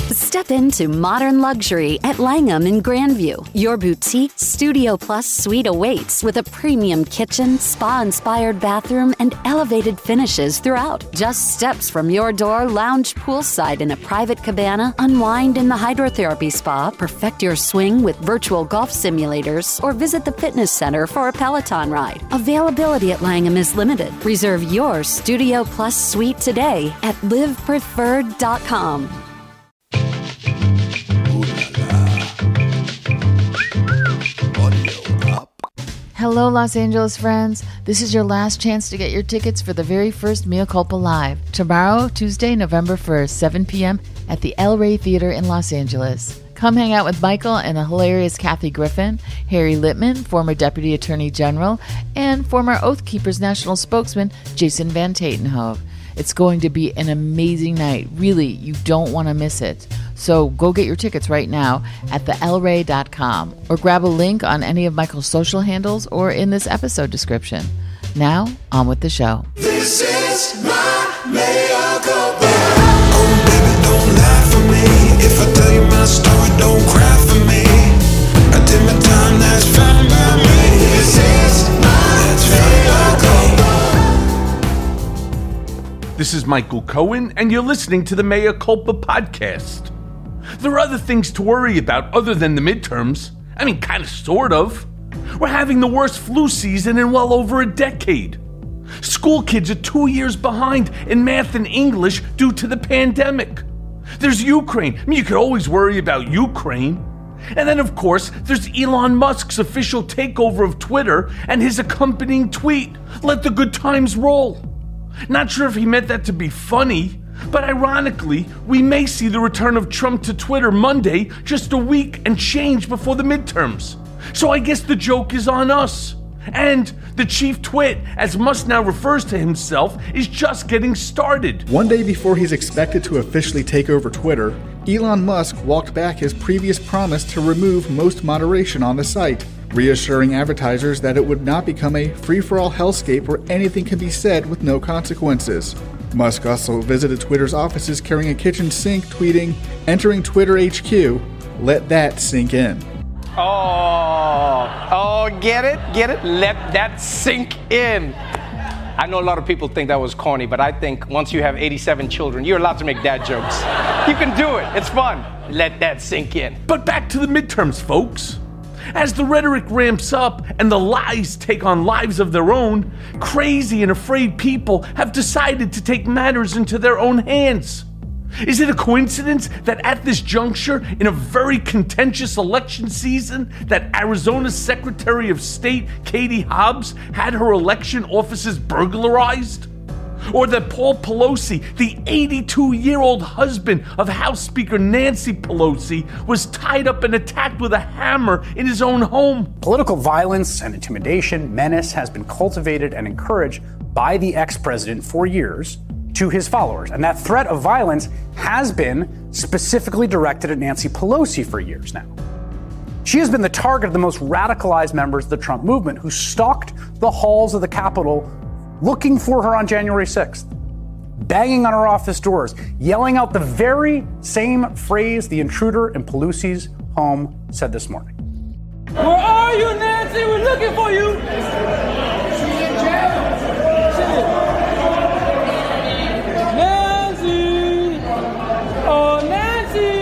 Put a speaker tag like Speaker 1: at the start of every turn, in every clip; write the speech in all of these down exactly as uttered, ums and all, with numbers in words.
Speaker 1: Step into modern luxury at Langham in Grandview. Your boutique Studio Plus suite awaits with a premium kitchen, spa-inspired bathroom, and elevated finishes throughout. Just steps from your door, lounge poolside in a private cabana, unwind in the hydrotherapy spa, perfect your swing with virtual golf simulators, or visit the fitness center for a Peloton ride. Availability at Langham is limited. Reserve your Studio Plus suite today at live preferred dot com.
Speaker 2: Hello, Los Angeles friends. This is your last chance to get your tickets for the very first Mea Culpa Live. Tomorrow, Tuesday, November first, seven p.m. at the El Rey Theater in Los Angeles. Come hang out with Michael and the hilarious Kathy Griffin, Harry Littman, former Deputy Attorney General, and former Oath Keepers National Spokesman Jason Van Tatenhove. It's going to be an amazing night. Really, you don't want to miss it. So go get your tickets right now at the el rey dot com or grab a link on any of Michael's social handles or in this episode description. Now, on with the show.
Speaker 3: This is my Mea Culpa. Oh, baby, don't lie for me. If I tell you my story, don't cry for me. I did my time, that's fine by me. This is my Mea Culpa.
Speaker 4: This is Michael Cohen, and you're listening to the Mea Culpa podcast. There are other things to worry about other than the midterms. I mean, kind of, sort of. We're having the worst flu season in well over a decade. School kids are two years behind in math and English due to the pandemic. There's Ukraine. I mean, you could always worry about Ukraine. And then, of course, there's Elon Musk's official takeover of Twitter and his accompanying tweet, "Let the good times roll." Not sure if he meant that to be funny, but ironically, we may see the return of Trump to Twitter Monday, just a week and change before the midterms. So I guess the joke is on us. And the chief twit, as Musk now refers to himself, is just getting started.
Speaker 5: One day before he's expected to officially take over Twitter, Elon Musk walked back his previous promise to remove most moderation on the site, reassuring advertisers that it would not become a free-for-all hellscape where anything can be said with no consequences. Musk also visited Twitter's offices carrying a kitchen sink, tweeting, "Entering Twitter H Q, let that sink in."
Speaker 6: Oh, oh, get it? Get it? Let that sink in. I know a lot of people think that was corny, but I think once you have eighty-seven children, you're allowed to make dad jokes. You can do it. It's fun. Let that sink in.
Speaker 4: But back to the midterms, folks. As the rhetoric ramps up and the lies take on lives of their own, crazy and afraid people have decided to take matters into their own hands. Is it a coincidence that at this juncture, in a very contentious election season, that Arizona's Secretary of State, Katie Hobbs, had her election offices burglarized? Or that Paul Pelosi, the eighty-two-year-old husband of House Speaker Nancy Pelosi, was tied up and attacked with a hammer in his own home?
Speaker 7: Political violence and intimidation, menace has been cultivated and encouraged by the ex-president for years to his followers. And that threat of violence has been specifically directed at Nancy Pelosi for years now. She has been the target of the most radicalized members of the Trump movement who stalked the halls of the Capitol looking for her on January sixth, banging on her office doors, yelling out the very same phrase the intruder in Pelosi's home said this morning.
Speaker 8: Where are you, Nancy? We're looking for you. She's in jail. Nancy. Oh, Nancy.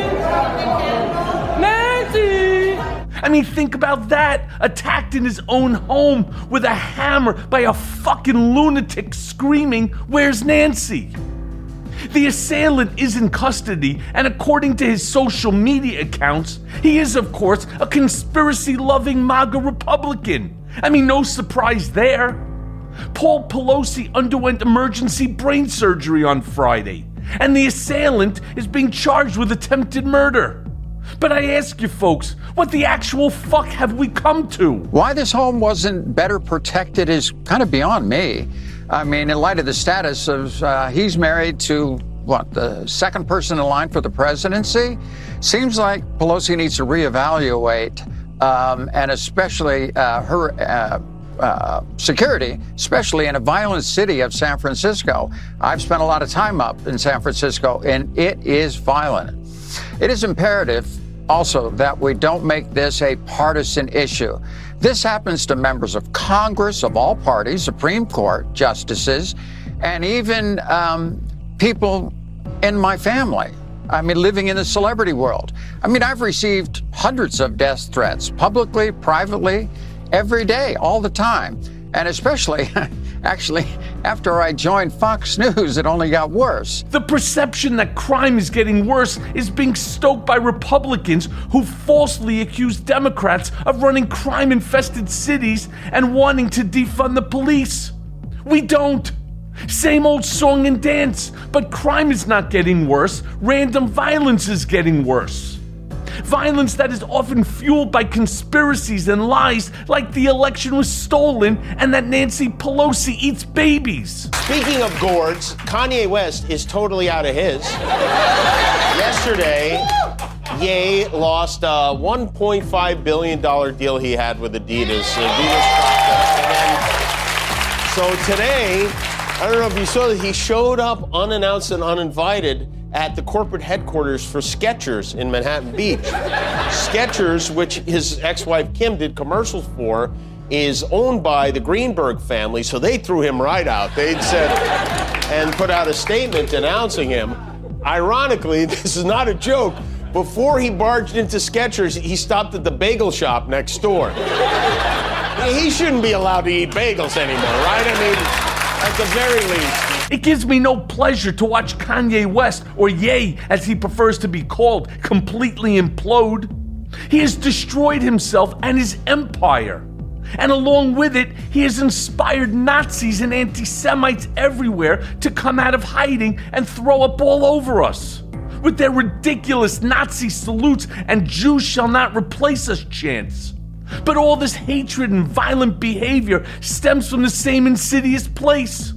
Speaker 8: Nancy.
Speaker 4: I mean, think about that. Attacked in his own home with a hammer by a fucking lunatic screaming, "Where's Nancy?" The assailant is in custody, and according to his social media accounts, he is, of course, a conspiracy-loving MAGA Republican. I mean, no surprise there. Paul Pelosi underwent emergency brain surgery on Friday, and the assailant is being charged with attempted murder. But I ask you folks, what the actual fuck have we come to?
Speaker 9: Why this home wasn't better protected is kind of beyond me. I mean, in light of the status of, uh, he's married to, what, the second person in line for the presidency? Seems like Pelosi needs to reevaluate, um, and especially uh, her uh, uh, security, especially in a violent city of San Francisco. I've spent a lot of time up in San Francisco, and it is violent. It is imperative also that we don't make this a partisan issue. This happens to members of Congress of all parties, Supreme Court justices, and even um, people in my family. I mean, living in the celebrity world. I mean, I've received hundreds of death threats, publicly, privately, every day, all the time. And especially, actually, after I joined Fox News, it only got worse.
Speaker 4: The perception that crime is getting worse is being stoked by Republicans who falsely accuse Democrats of running crime-infested cities and wanting to defund the police. We don't. Same old song and dance, but crime is not getting worse. Random violence is getting worse. Violence that is often fueled by conspiracies and lies like the election was stolen and that Nancy Pelosi eats babies.
Speaker 10: Speaking of gourds, Kanye West is totally out of his. Yesterday, Ye lost a one point five billion dollars deal he had with Adidas. Adidas and then, so today, I don't know if you saw that, he showed up unannounced and uninvited at the corporate headquarters for Skechers in Manhattan Beach. Skechers, which his ex-wife Kim did commercials for, is owned by the Greenberg family, so they threw him right out. They'd said, and put out a statement denouncing him. Ironically, this is not a joke, before he barged into Skechers, he stopped at the bagel shop next door. He shouldn't be allowed to eat bagels anymore, right? I mean, at the very least.
Speaker 4: It gives me no pleasure to watch Kanye West, or Ye as he prefers to be called, completely implode. He has destroyed himself and his empire. And along with it, he has inspired Nazis and anti-Semites everywhere to come out of hiding and throw up all over us. With their ridiculous Nazi salutes and Jews shall not replace us chants. But all this hatred and violent behavior stems from the same insidious place.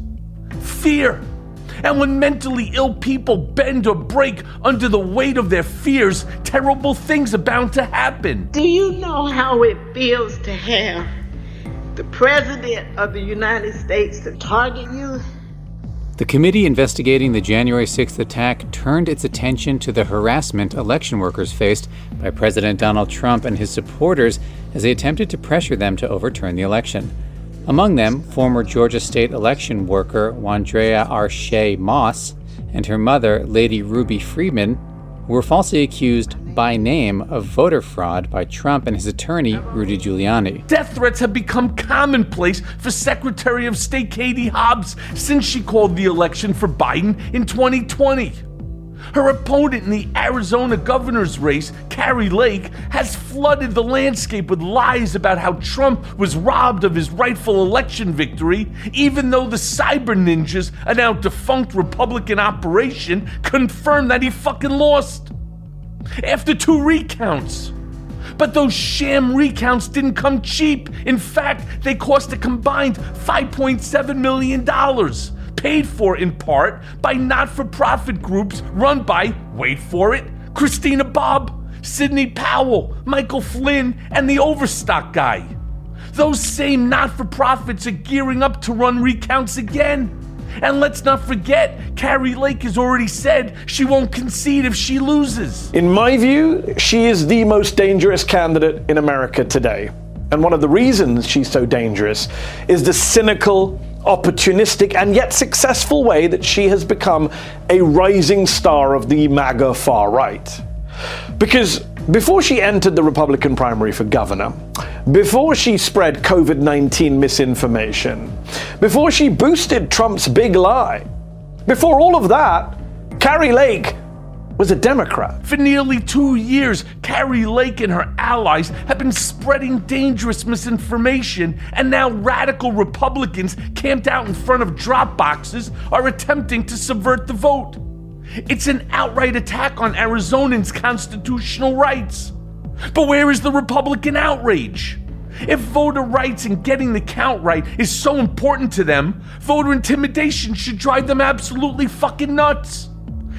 Speaker 4: Fear. And when mentally ill people bend or break under the weight of their fears, terrible things are bound to happen.
Speaker 11: Do you know how it feels to have the President of the United States to target you?
Speaker 12: The committee investigating the January sixth attack turned its attention to the harassment election workers faced by President Donald Trump and his supporters as they attempted to pressure them to overturn the election. Among them, former Georgia state election worker Wandrea Arche Moss and her mother, Lady Ruby Freeman, who were falsely accused by name of voter fraud by Trump and his attorney, Rudy Giuliani.
Speaker 4: Death threats have become commonplace for Secretary of State Katie Hobbs since she called the election for Biden in twenty twenty. Her opponent in the Arizona governor's race, Kari Lake, has flooded the landscape with lies about how Trump was robbed of his rightful election victory, even though the cyber ninjas, a now defunct Republican operation, confirmed that he fucking lost. After two recounts. But those sham recounts didn't come cheap. In fact, they cost a combined five point seven million dollars. Paid for in part by not-for-profit groups run by, wait for it, Christina Bobb, Sidney Powell, Michael Flynn, and the Overstock guy. Those same not-for-profits are gearing up to run recounts again. And let's not forget, Kari Lake has already said she won't concede if she loses.
Speaker 13: In my view, she is the most dangerous candidate in America today. And one of the reasons she's so dangerous is the cynical, opportunistic, and yet successful way that she has become a rising star of the MAGA far right. Because before she entered the Republican primary for governor, before she spread covid nineteen misinformation, before she boosted Trump's big lie, before all of that, Kari Lake was a Democrat.
Speaker 4: For nearly two years, Kari Lake and her allies have been spreading dangerous misinformation, and now radical Republicans camped out in front of drop boxes are attempting to subvert the vote. It's an outright attack on Arizonans' constitutional rights. But where is the Republican outrage? If voter rights and getting the count right is so important to them, voter intimidation should drive them absolutely fucking nuts.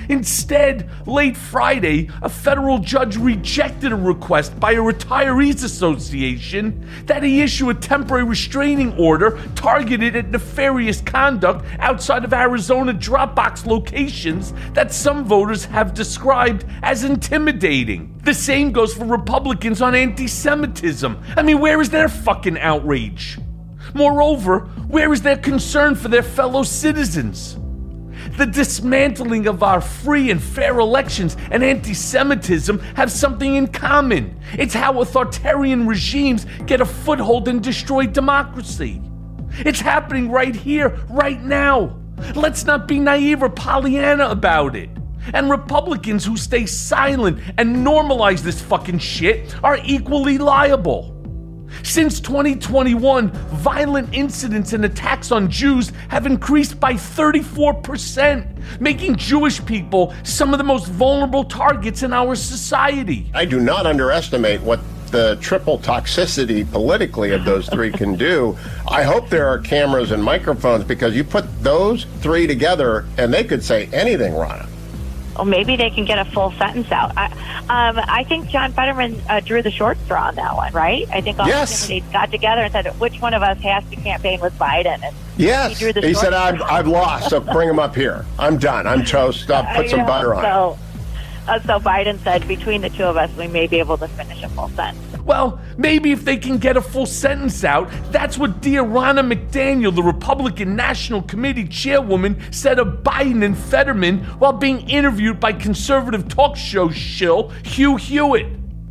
Speaker 4: Instead, late Friday, a federal judge rejected a request by a retirees association that he issue a temporary restraining order targeted at nefarious conduct outside of Arizona Dropbox locations that some voters have described as intimidating. The same goes for Republicans on anti-Semitism. I mean, where is their fucking outrage? Moreover, where is their concern for their fellow citizens? The dismantling of our free and fair elections and anti-Semitism have something in common. It's how authoritarian regimes get a foothold and destroy democracy. It's happening right here, right now. Let's not be naive or Pollyanna about it. And Republicans who stay silent and normalize this fucking shit are equally liable. Since twenty twenty-one, violent incidents and attacks on Jews have increased by thirty-four percent, making Jewish people some of the most vulnerable targets in our society.
Speaker 10: I do not underestimate what the triple toxicity politically of those three can do. I hope there are cameras and microphones, because you put those three together and they could say anything, Ronna.
Speaker 14: Well, maybe they can get a full sentence out. I, um, I think John Fetterman uh, drew the short straw on that one, right? I think all
Speaker 10: yes.
Speaker 14: the candidates got together and said, which one of us has to campaign with Biden? And
Speaker 10: yes,
Speaker 14: he, drew the
Speaker 10: he
Speaker 14: short
Speaker 10: said, I've,
Speaker 14: straw.
Speaker 10: I've lost, so bring him up here. I'm done. I'm toast. I'll put some
Speaker 14: know,
Speaker 10: butter on
Speaker 14: so,
Speaker 10: it.
Speaker 14: Uh, so Biden said, between the two of us, we may be able to finish a full sentence.
Speaker 4: Well, maybe if they can get a full sentence out, that's what dear Ronna McDaniel, the Republican National Committee chairwoman, said of Biden and Fetterman while being interviewed by conservative talk show shill Hugh Hewitt.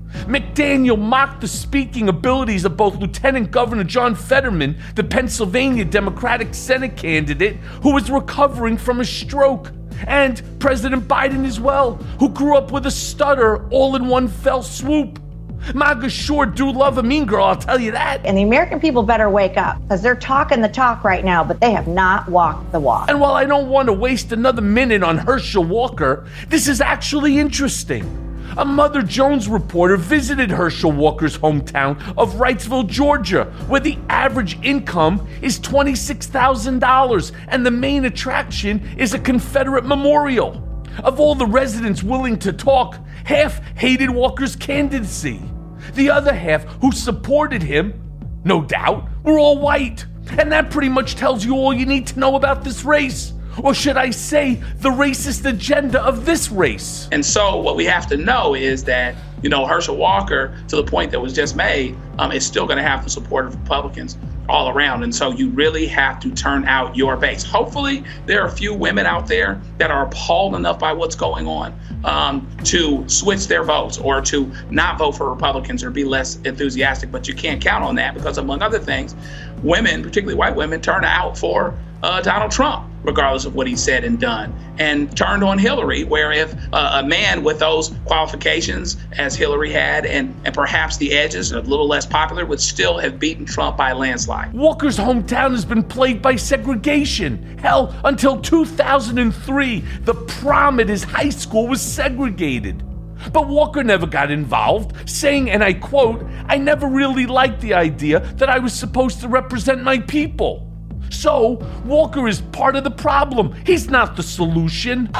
Speaker 4: McDaniel mocked the speaking abilities of both Lieutenant Governor John Fetterman, the Pennsylvania Democratic Senate candidate who was recovering from a stroke, and President Biden as well, who grew up with a stutter all in one fell swoop. MAGA sure do love a mean girl, I'll tell you that.
Speaker 15: And the American people better wake up, because they're talking the talk right now, but they have not walked the walk.
Speaker 4: And while I don't want to waste another minute on Herschel Walker, this is actually interesting. A Mother Jones reporter visited Herschel Walker's hometown of Wrightsville, Georgia, where the average income is twenty-six thousand dollars, and the main attraction is a Confederate memorial. Of all the residents willing to talk, half hated Walker's candidacy. The other half, who supported him, no doubt, were all white. And that pretty much tells you all you need to know about this race. Or should I say, the racist agenda of this race.
Speaker 16: And so what we have to know is that, you know, Herschel Walker, to the point that was just made, um, is still going to have the support of Republicans all around. And so you really have to turn out your base. Hopefully there are a few women out there that are appalled enough by what's going on um, to switch their votes or to not vote for Republicans or be less enthusiastic. But you can't count on that because, among other things, women, particularly white women, turn out for uh, Donald Trump, regardless of what he said and done, and turned on Hillary, where if uh, a man with those qualifications as Hillary had and, and perhaps the edges, a little less popular, would still have beaten Trump by a landslide.
Speaker 4: Walker's hometown has been plagued by segregation. Hell, until two thousand three, the prom at his high school was segregated. But Walker never got involved, saying, and I quote, "I never really liked the idea that I was supposed to represent my people." So, Walker is part of the problem. He's not the solution.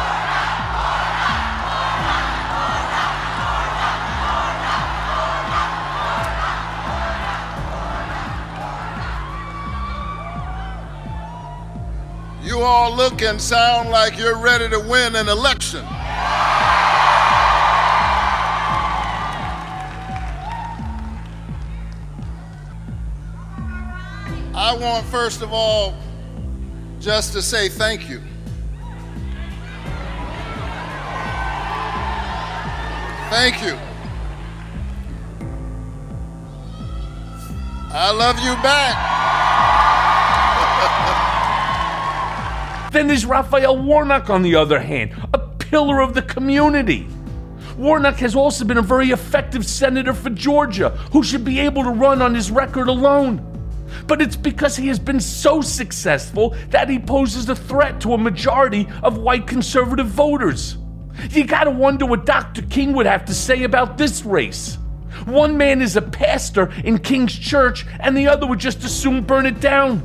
Speaker 17: You all look and sound like you're ready to win an election. I want, first of all, just to say thank you. Thank you. I love you back.
Speaker 4: Then there's Raphael Warnock, on the other hand, a pillar of the community. Warnock has also been a very effective senator for Georgia, who should be able to run on his record alone. But it's because he has been so successful that he poses a threat to a majority of white conservative voters. You gotta wonder what Doctor King would have to say about this race. One man is a pastor in King's Church, and the other would just as soon burn it down.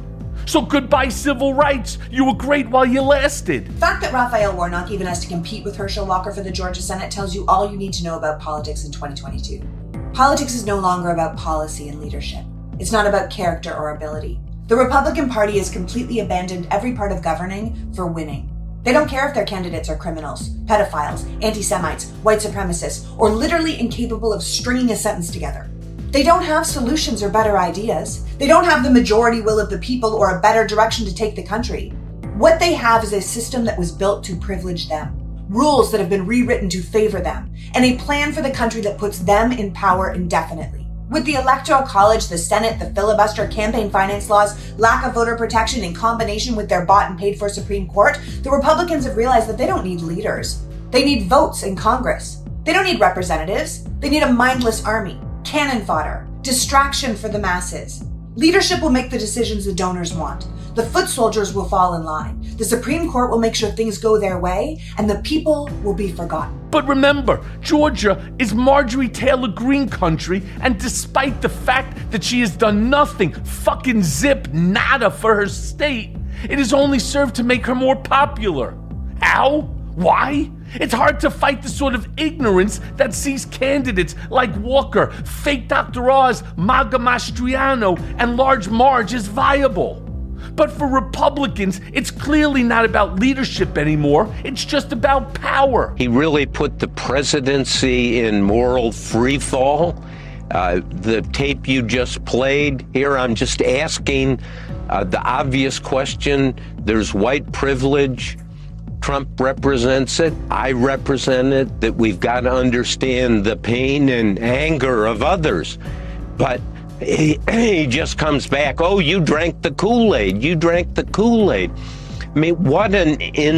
Speaker 4: So goodbye civil rights. You were great while you lasted.
Speaker 18: The fact that Raphael Warnock even has to compete with Herschel Walker for the Georgia Senate tells you all you need to know about politics in twenty twenty-two. Politics is no longer about policy and leadership. It's not about character or ability. The Republican Party has completely abandoned every part of governing for winning. They don't care if their candidates are criminals, pedophiles, anti-Semites, white supremacists, or literally incapable of stringing a sentence together. They don't have solutions or better ideas. They don't have the majority will of the people or a better direction to take the country. What they have is a system that was built to privilege them, rules that have been rewritten to favor them, and a plan for the country that puts them in power indefinitely. With the Electoral College, the Senate, the filibuster, campaign finance laws, lack of voter protection in combination with their bought and paid for Supreme Court, the Republicans have realized that they don't need leaders. They need votes in Congress. They don't need representatives. They need a mindless army. Cannon fodder, distraction for the masses. Leadership will make the decisions the donors want. The foot soldiers will fall in line. The Supreme Court will make sure things go their way, and the people will be forgotten.
Speaker 4: But remember, Georgia is Marjorie Taylor Greene country, and despite the fact that she has done nothing, fucking zip nada for her state, it has only served to make her more popular. How? Why? It's hard to fight the sort of ignorance that sees candidates like Walker, fake Doctor Oz, MAGA Mastriano, and Large Marge as viable. But for Republicans, it's clearly not about leadership anymore. It's just about power.
Speaker 19: He really put the presidency in moral freefall. Uh, the tape you just played here, I'm just asking uh, the obvious question. There's white privilege. Trump represents it. I represent it, that we've got to understand the pain and anger of others. But he, he just comes back, oh, you drank the Kool-Aid. You drank the Kool-Aid. I mean, what an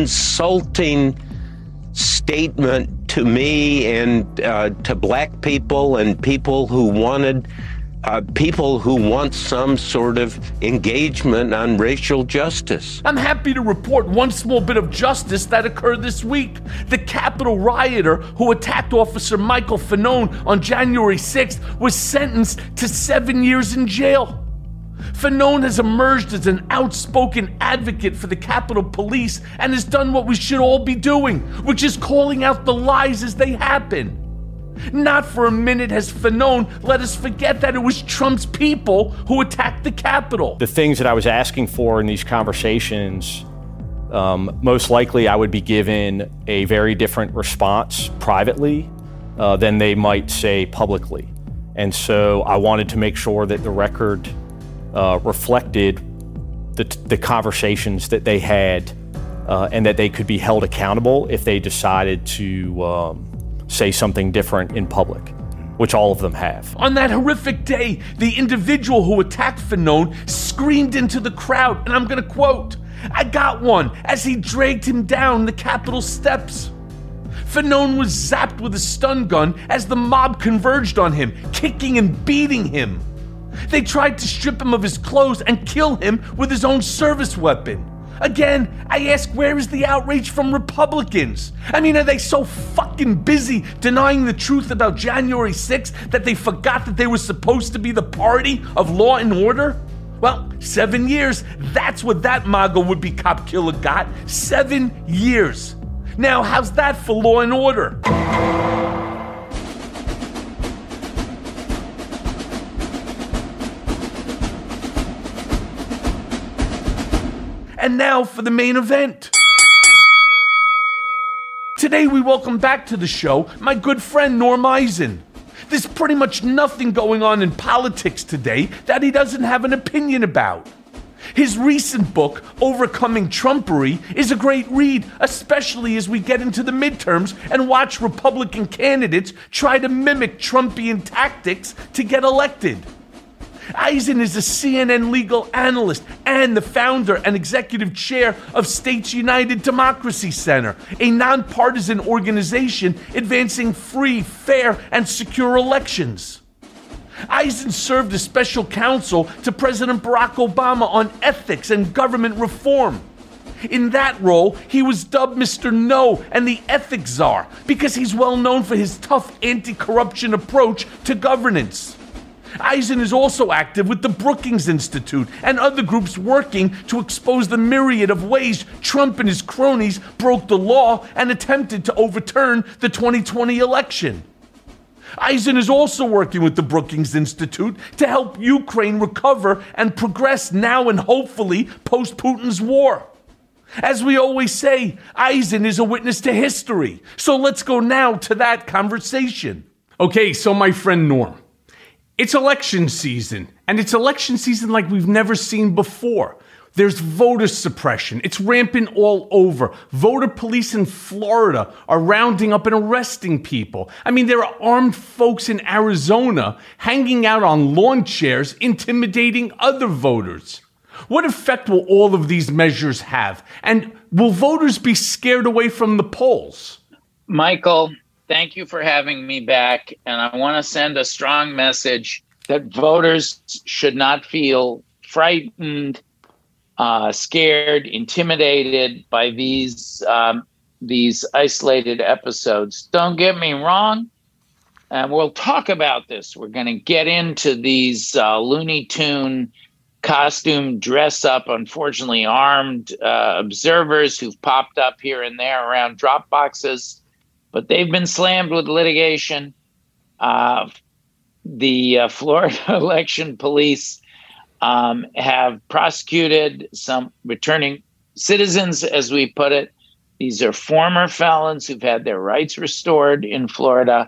Speaker 19: insulting statement to me and uh, to black people and people who wanted, uh, people who want some sort of engagement on racial justice.
Speaker 4: I'm happy to report one small bit of justice that occurred this week. The Capitol rioter who attacked Officer Michael Fanone on January sixth was sentenced to seven years in jail. Fanone has emerged as an outspoken advocate for the Capitol Police and has done what we should all be doing, which is calling out the lies as they happen. Not for a minute has Fanone let us forget that it was Trump's people who attacked the Capitol.
Speaker 20: The things that I was asking for in these conversations, um, most likely I would be given a very different response privately uh, than they might say publicly. And so I wanted to make sure that the record uh, reflected the, the conversations that they had uh, and that they could be held accountable if they decided to um, say something different in public, which all of them have.
Speaker 4: On that horrific day, the individual who attacked Fanone screamed into the crowd, and I'm gonna quote, "I got one," as he dragged him down the Capitol steps. Fanone was zapped with a stun gun as the mob converged on him, kicking and beating him. They tried to strip him of his clothes and kill him with his own service weapon. Again, I ask, where is the outrage from Republicans? I mean, are they so fucking busy denying the truth about January sixth that they forgot that they were supposed to be the party of law and order? Well, seven years, that's what that MAGA would-be cop killer got. Seven years. Now, how's that for law and order? And now for the main event. Today we welcome back to the show my good friend Norm Eisen. There's pretty much nothing going on in politics today that he doesn't have an opinion about. His recent book, Overcoming Trumpery, is a great read, especially as we get into the midterms and watch Republican candidates try to mimic Trumpian tactics to get elected. Eisen is a C N N legal analyst and the founder and executive chair of States United Democracy Center, a nonpartisan organization advancing free, fair, and secure elections. Eisen served as special counsel to President Barack Obama on ethics and government reform. In that role, he was dubbed Mister No and the Ethics Czar because he's well known for his tough anti-corruption approach to governance. Eisen is also active with the Brookings Institute and other groups working to expose the myriad of ways Trump and his cronies broke the law and attempted to overturn the twenty twenty election. Eisen is also working with the Brookings Institute to help Ukraine recover and progress now and hopefully post-Putin's war. As we always say, Eisen is a witness to history. So let's go now to that conversation. Okay, so my friend Norm, it's election season, and it's election season like we've never seen before. There's voter suppression. It's rampant all over. Voter police in Florida are rounding up and arresting people. I mean, there are armed folks in Arizona hanging out on lawn chairs, intimidating other voters. What effect will all of these measures have? And will voters be scared away from the polls?
Speaker 21: Michael, thank you for having me back. And I want to send a strong message that voters should not feel frightened, Uh, scared, intimidated by these um, these isolated episodes. Don't get me wrong, and we'll talk about this. We're going to get into these uh, Looney Tune costume dress up, unfortunately armed uh, observers who've popped up here and there around drop boxes, but they've been slammed with litigation. Uh, the uh, Florida election police Um, have prosecuted some returning citizens, as we put it. These are former felons who've had their rights restored in Florida.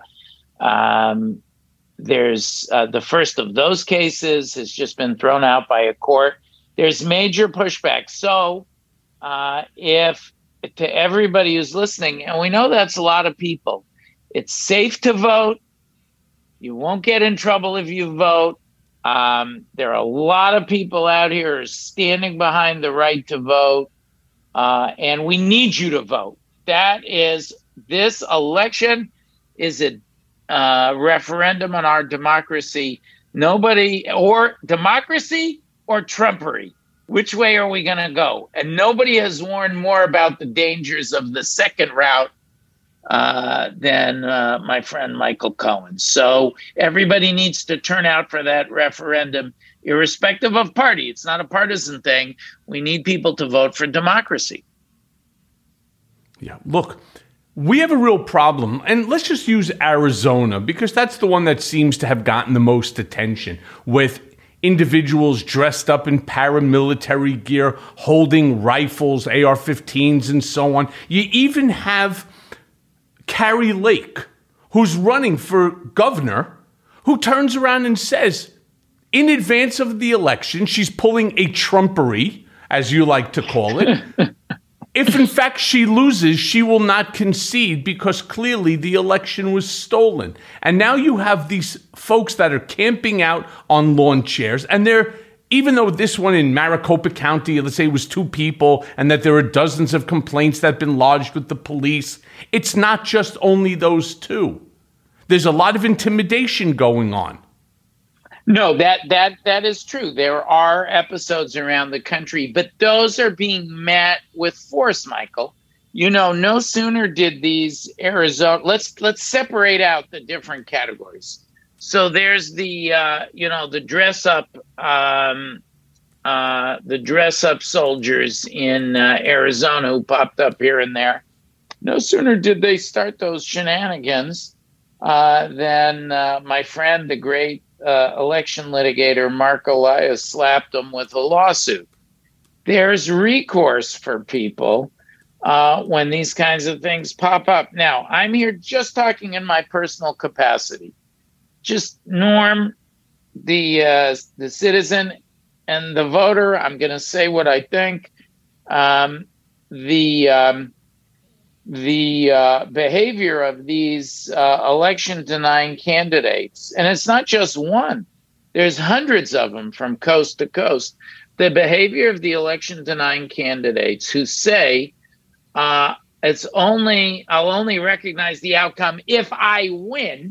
Speaker 21: Um, there's uh, the first of those cases has just been thrown out by a court. There's major pushback. So uh, if to everybody who's listening, and we know that's a lot of people, it's safe to vote. You won't get in trouble if you vote. Um, there are a lot of people out here standing behind the right to vote, uh, and we need you to vote. That is, this election is a uh, referendum on our democracy. Nobody, or democracy or Trumpery. Which way are we going to go? And nobody has warned more about the dangers of the second route Uh, than uh, my friend Michael Cohen. So everybody needs to turn out for that referendum, irrespective of party. It's not a partisan thing. We need people to vote for democracy.
Speaker 4: Yeah, look, we have a real problem, and let's just use Arizona, because that's the one that seems to have gotten the most attention, with individuals dressed up in paramilitary gear, holding rifles, A R fifteens, and so on. You even have Carrie Lake, who's running for governor, who turns around and says, in advance of the election, she's pulling a Trumpery, as you like to call it. If in fact she loses, she will not concede because clearly the election was stolen. And now you have these folks that are camping out on lawn chairs, and they're, even though this one in Maricopa County, let's say it was two people, and that there are dozens of complaints that have been lodged with the police, it's not just only those two. There's a lot of intimidation going on.
Speaker 21: No, that that that is true. There are episodes around the country, but those are being met with force, Michael. You know, no sooner did these Arizona, let's let's separate out the different categories. So there's the, uh, you know, the dress up, um, uh, the dress up soldiers in uh, Arizona who popped up here and there. No sooner did they start those shenanigans uh, than uh, my friend, the great uh, election litigator, Mark Elias, slapped them with a lawsuit. There's recourse for people uh, when these kinds of things pop up. Now, I'm here just talking in my personal capacity. Just Norm, the uh, the citizen and the voter. I'm going to say what I think. Um, the um, the uh, behavior of these uh, election denying candidates, and it's not just one. There's hundreds of them from coast to coast. The behavior of the election denying candidates who say uh, it's only I'll only recognize the outcome if I win.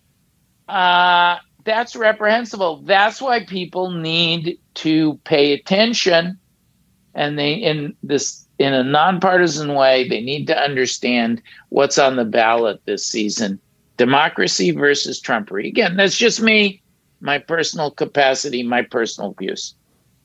Speaker 21: Uh, that's reprehensible. That's why people need to pay attention, and they, in this, in a nonpartisan way, they need to understand what's on the ballot this season: democracy versus Trumpery. Again, that's just me. my personal capacity, my personal views.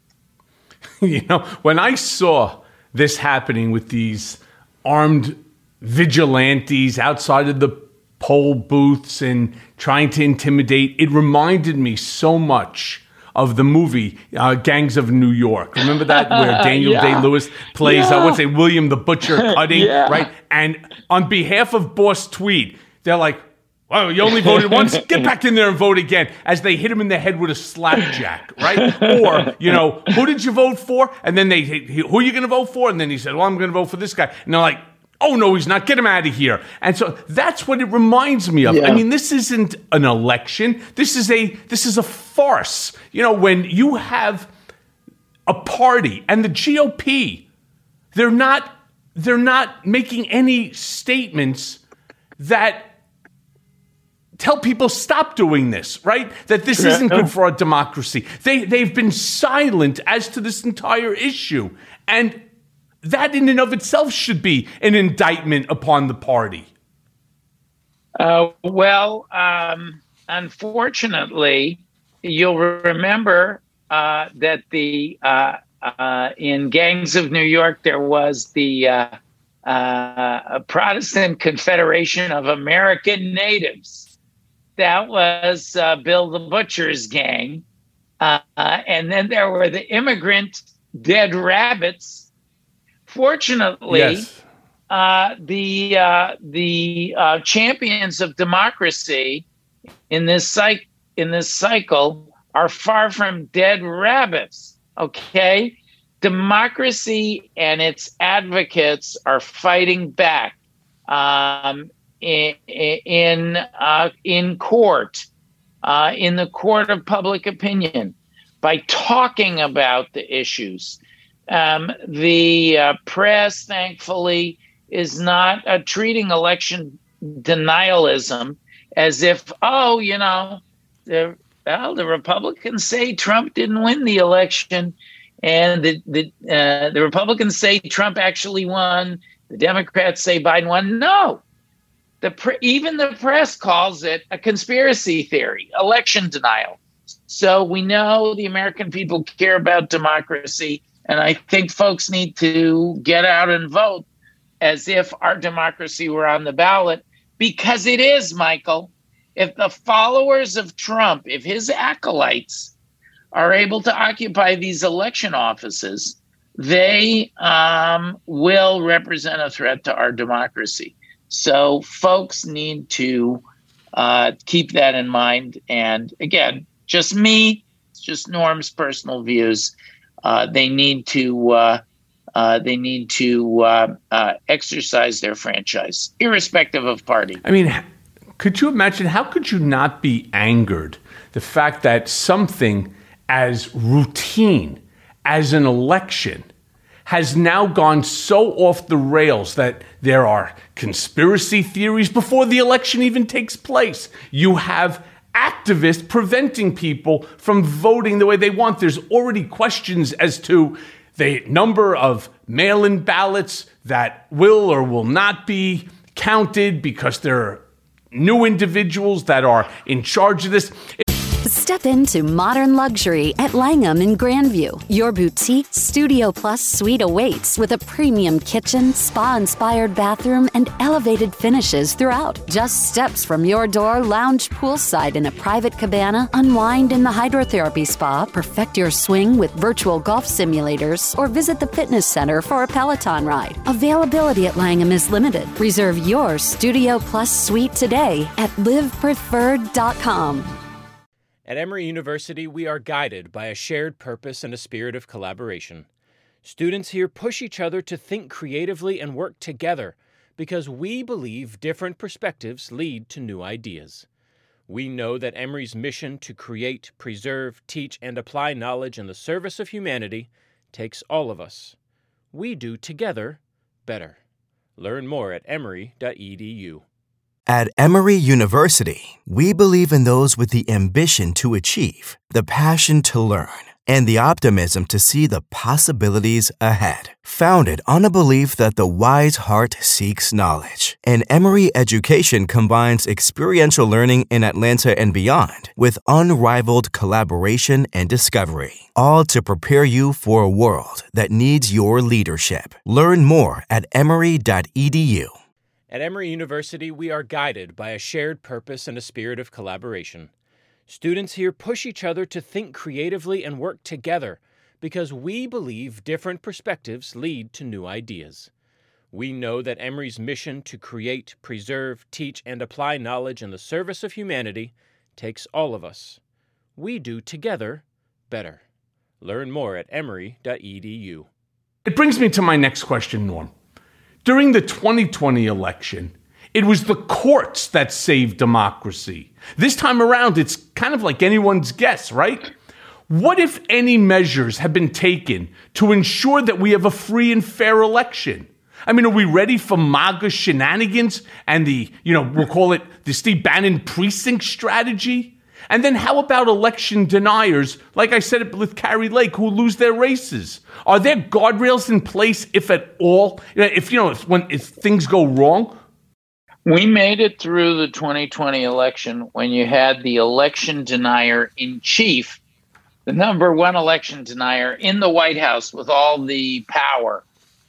Speaker 4: You know, when I saw this happening with these armed vigilantes outside of the poll booths and trying to intimidate, it reminded me so much of the movie uh, Gangs of New York. Remember that? Where Daniel
Speaker 21: Yeah.
Speaker 4: Day-Lewis plays,
Speaker 21: Yeah.
Speaker 4: uh, what's it, William the Butcher Cutting,
Speaker 21: Yeah.
Speaker 4: right? And on behalf of Boss Tweed, they're like, well, you only voted once? Get back in there and vote again, as they hit him in the head with a slapjack, right? Or, you know, who did you vote for? And then they, who are you going to vote for? And then he said, well, I'm going to vote for this guy. And they're like, oh, no, he's not. Get him out of here. And so that's what it reminds me of.
Speaker 21: Yeah.
Speaker 4: I mean, this isn't an election. This is a this is a farce. You know, when you have a party and the G O P, they're not they're not making any statements that tell people stop doing this, right? That this
Speaker 21: Yeah.
Speaker 4: isn't good for our democracy. They they've been silent as to this entire issue. And that in and of itself should be an indictment upon the party.
Speaker 21: Uh, well, um, unfortunately, you'll remember uh, that the uh, uh, in Gangs of New York there was the uh, uh, Protestant Confederation of American Natives. That was uh, Bill the Butcher's gang, uh, and then there were the immigrant Dead Rabbits. Fortunately,
Speaker 4: Yes.
Speaker 21: uh, the uh, the uh, champions of democracy in this cycle in this cycle are far from dead rabbits. Okay, democracy and its advocates are fighting back um, in in uh, in court, uh, in the court of public opinion, by talking about the issues. Um, the uh, press, thankfully, is not uh, treating election denialism as if, oh, you know, the well, the Republicans say Trump didn't win the election, and the the uh, the Republicans say Trump actually won. The Democrats say Biden won. No, the pre- even the press calls it a conspiracy theory, election denial. So we know the American people care about democracy. And I think folks need to get out and vote as if our democracy were on the ballot, because it is, Michael. If the followers of Trump, if his acolytes are able to occupy these election offices, they um, will represent a threat to our democracy. So folks need to uh, keep that in mind. And again, just me, it's just Norm's personal views. Uh, they need to uh, uh, they need to uh, uh, exercise their franchise, irrespective of party.
Speaker 4: I mean, could you imagine, how could you not be angered? The fact that something as routine as an election has now gone so off the rails that there are conspiracy theories before the election even takes place. You have activists preventing people from voting the way they want. There's already questions as to the number of mail-in ballots that will or will not be counted because there are new individuals that are in charge of this.
Speaker 1: Step into modern luxury at Langham in Grandview. Your boutique Studio Plus suite awaits with a premium kitchen, spa-inspired bathroom, and elevated finishes throughout. Just steps from your door, lounge poolside in a private cabana, unwind in the hydrotherapy spa, perfect your swing with virtual golf simulators, or visit the fitness center for a Peloton ride. Availability at Langham is limited. Reserve your Studio Plus suite today at live preferred dot com.
Speaker 22: At Emory University, we are guided by a shared purpose and a spirit of collaboration. Students here push each other to think creatively and work together because we believe different perspectives lead to new ideas. We know that Emory's mission to create, preserve, teach, and apply knowledge in the service of humanity takes all of us. We do together better. Learn more at emory dot e d u.
Speaker 23: At Emory University, we believe in those with the ambition to achieve, the passion to learn,
Speaker 2: and the optimism to see the possibilities ahead. Founded on a belief that the wise heart seeks knowledge, and Emory Education combines experiential learning in Atlanta and beyond with unrivaled collaboration and discovery, all to prepare you for a world that needs your leadership. Learn more at emory dot e d u.
Speaker 22: At Emory University, we are guided by a shared purpose and a spirit of collaboration. Students here push each other to think creatively and work together because we believe different perspectives lead to new ideas. We know that Emory's mission to create, preserve, teach, and apply knowledge in the service of humanity takes all of us. We do together better. Learn more at emory dot e d u.
Speaker 4: It brings me to my next question, Norm. During the twenty twenty election, it was the courts that saved democracy. This time around, it's kind of like anyone's guess, right? What, if any, measures have been taken to ensure that we have a free and fair election? I mean, are we ready for MAGA shenanigans and the, you know, we'll call it the Steve Bannon precinct strategy? And then how about election deniers, like I said with Kari Lake, who lose their races? Are there guardrails in place, if at all? If, you know, if, when, if things go wrong?
Speaker 21: We made it through the twenty twenty election when you had the election denier in chief, the number one election denier in the White House with all the power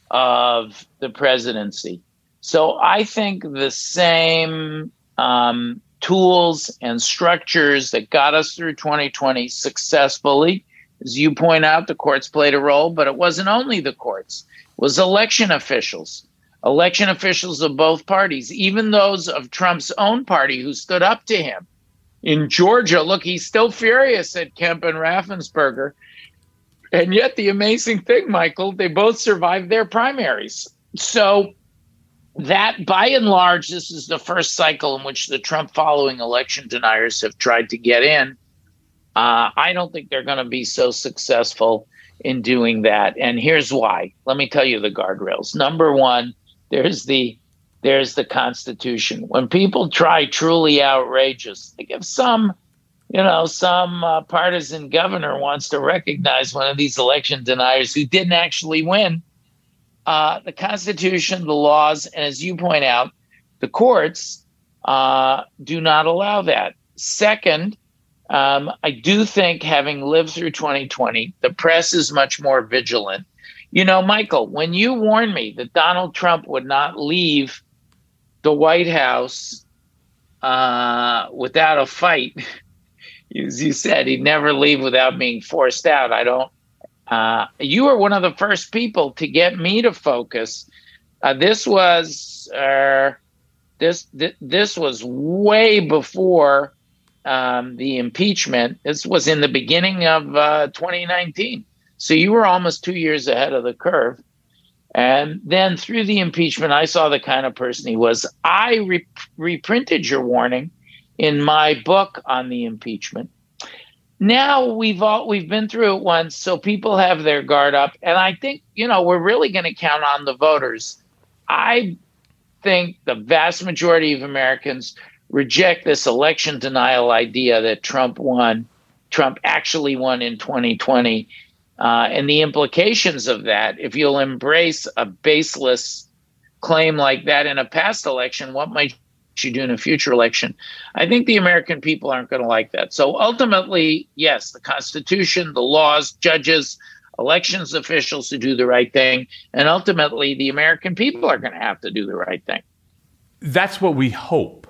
Speaker 21: of the presidency. So I think the same um, tools and structures that got us through twenty twenty successfully, as you point out, the courts played a role, but it wasn't only the courts. It was election officials. Election officials of both parties, even those of Trump's own party who stood up to him. In Georgia, look, he's still furious at Kemp and Raffensperger. And yet the amazing thing, Michael, they both survived their primaries. So that, by and large, this is the first cycle in which the Trump following election deniers have tried to get in. Uh, I don't think they're going to be so successful in doing that. And here's why. Let me tell you the guardrails. Number one, There's the there's the Constitution. When people try truly outrageous, like if some, you know, some uh, partisan governor wants to recognize one of these election deniers who didn't actually win, uh, the Constitution, the laws, and as you point out, the courts uh, do not allow that. Second, um, I do think, having lived through twenty twenty, the press is much more vigilant. You know, Michael, when you warned me that Donald Trump would not leave the White House uh, without a fight, as you said, he'd never leave without being forced out. I don't. Uh, you were one of the first people to get me to focus. Uh, this was uh, this th- this was way before um, the impeachment. This was in the beginning of uh, twenty nineteen. So you were almost two years ahead of the curve. And then through the impeachment, I saw the kind of person he was. I re- reprinted your warning in my book on the impeachment. Now we've all we've been through it once, so people have their guard up. And I think, you know, we're really going to count on the voters. I think the vast majority of Americans reject this election denial idea that Trump won. Trump actually won in twenty twenty. Uh, and the implications of that, if you'll embrace a baseless claim like that in a past election, what might you do in a future election? I think the American people aren't going to like that. So ultimately, yes, the Constitution, the laws, judges, elections officials who do the right thing, and ultimately the American people are going to have to do the right thing.
Speaker 4: That's what we hope.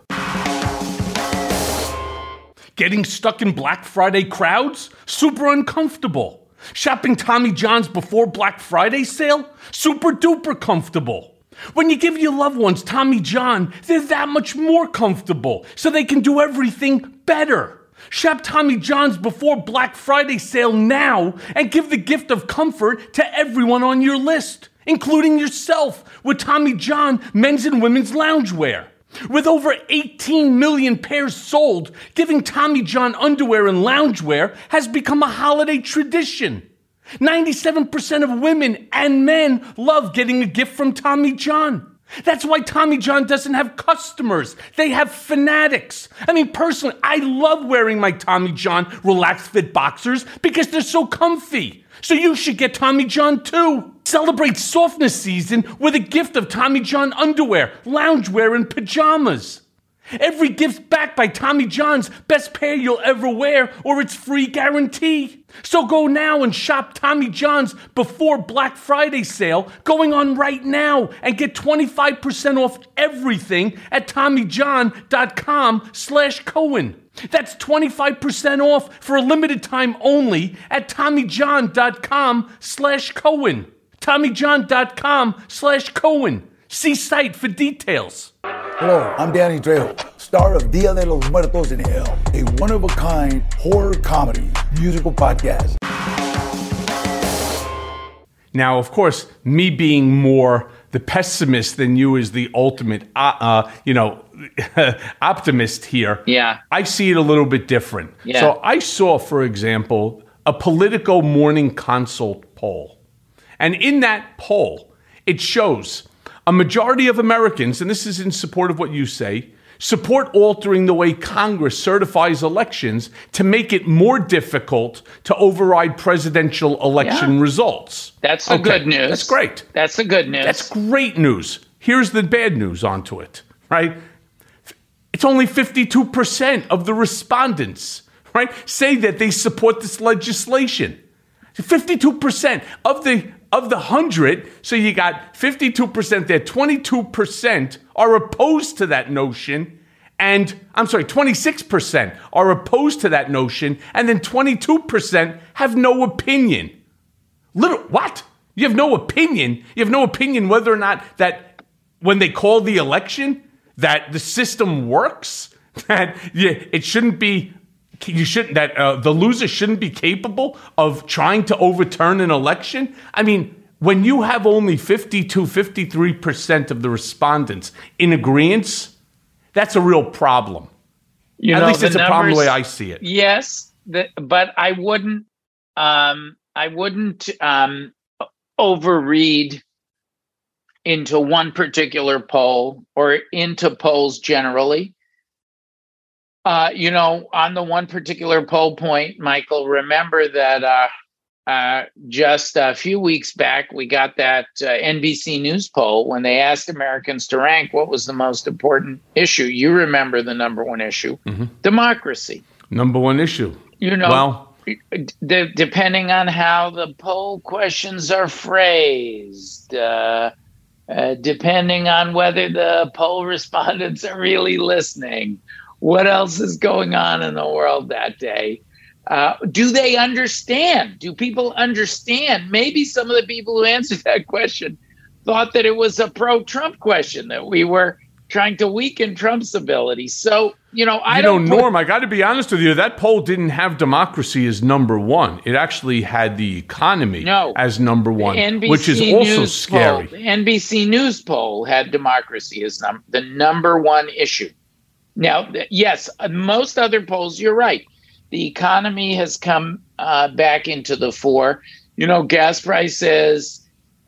Speaker 4: Getting stuck in Black Friday crowds? Super uncomfortable. Shopping Tommy John's before Black Friday sale? Super duper comfortable. When you give your loved ones Tommy John, they're that much more comfortable, so they can do everything better. Shop Tommy John's before Black Friday sale now and give the gift of comfort to everyone on your list, including yourself, with Tommy John men's and women's loungewear. With over eighteen million pairs sold, giving Tommy John underwear and loungewear has become a holiday tradition. ninety-seven percent of women and men love getting a gift from Tommy John. That's why Tommy John doesn't have customers. They have fanatics. I mean, personally, I love wearing my Tommy John Relaxed Fit boxers because they're so comfy. So you should get Tommy John too. Celebrate softness season with a gift of Tommy John underwear, loungewear, and pajamas. Every gift's backed by Tommy John's best pair you'll ever wear or its free guarantee. So go now and shop Tommy John's before Black Friday sale going on right now and get twenty-five percent off everything at TommyJohn.com slash Cohen. That's twenty-five percent off for a limited time only at TommyJohn.com slash Cohen. TommyJohn.com slash Cohen. See site for details.
Speaker 3: Hello, I'm Danny Trejo, star of Dia de los Muertos in Hell, a one-of-a-kind horror comedy musical podcast.
Speaker 4: Now, of course, me being more the pessimist than you is the ultimate, uh, uh, you know, optimist here.
Speaker 21: Yeah.
Speaker 4: I see it a little bit different.
Speaker 21: Yeah.
Speaker 4: So I saw, for example, a Politico Morning Consult poll. And in that poll, it shows a majority of Americans, and this is in support of what you say, support altering the way Congress certifies elections to make it more difficult to override presidential election
Speaker 21: Yeah.
Speaker 4: results.
Speaker 21: That's the
Speaker 4: Okay,
Speaker 21: good news.
Speaker 4: That's great.
Speaker 21: That's the good news.
Speaker 4: That's great news. Here's the bad news onto it, right? It's only fifty-two percent of the respondents, right, say that they support this legislation. fifty-two percent of the of the one hundred, so you got fifty-two percent there, twenty-two percent are opposed to that notion, and I'm sorry, twenty-six percent are opposed to that notion, and then twenty-two percent have no opinion. Little what? You have no opinion? You have no opinion whether or not that when they call the election, that the system works? That yeah, it shouldn't be You shouldn't that uh, the loser shouldn't be capable of trying to overturn an election? I mean, when you have only fifty-two, fifty-three percent of the respondents in agreement, that's a real problem.
Speaker 21: You
Speaker 4: At
Speaker 21: know,
Speaker 4: least
Speaker 21: the
Speaker 4: it's a problem the
Speaker 21: numbers-
Speaker 4: way I see it.
Speaker 21: Yes, the, but I wouldn't. Um, I wouldn't um, overread into one particular poll or into polls generally. Uh, you know, on the one particular poll point, Michael, remember that uh, uh, just a few weeks back, we got that uh, N B C News poll when they asked Americans to rank what was the most important issue. You remember the number one issue,
Speaker 4: Mm-hmm.
Speaker 21: democracy.
Speaker 4: Number one issue.
Speaker 21: You know,
Speaker 4: well,
Speaker 21: d- depending on how the poll questions are phrased, uh, uh, depending on whether the poll respondents are really listening, what else is going on in the world that day? Uh, do they understand? Do people understand? Maybe some of the people who answered that question thought that it was a pro-Trump question, that we were trying to weaken Trump's ability. So, you know, I
Speaker 4: you know,
Speaker 21: don't put-
Speaker 4: Norm, I got to be honest with you. That poll didn't have democracy as number one. It actually had the economy
Speaker 21: No.
Speaker 4: as number one,
Speaker 21: The N B C
Speaker 4: which is also
Speaker 21: News
Speaker 4: scary.
Speaker 21: Poll, the N B C News poll had democracy as num- the number one issue. Now, th- yes, uh, most other polls, you're right. The economy has come uh, back into the fore. You know, gas prices,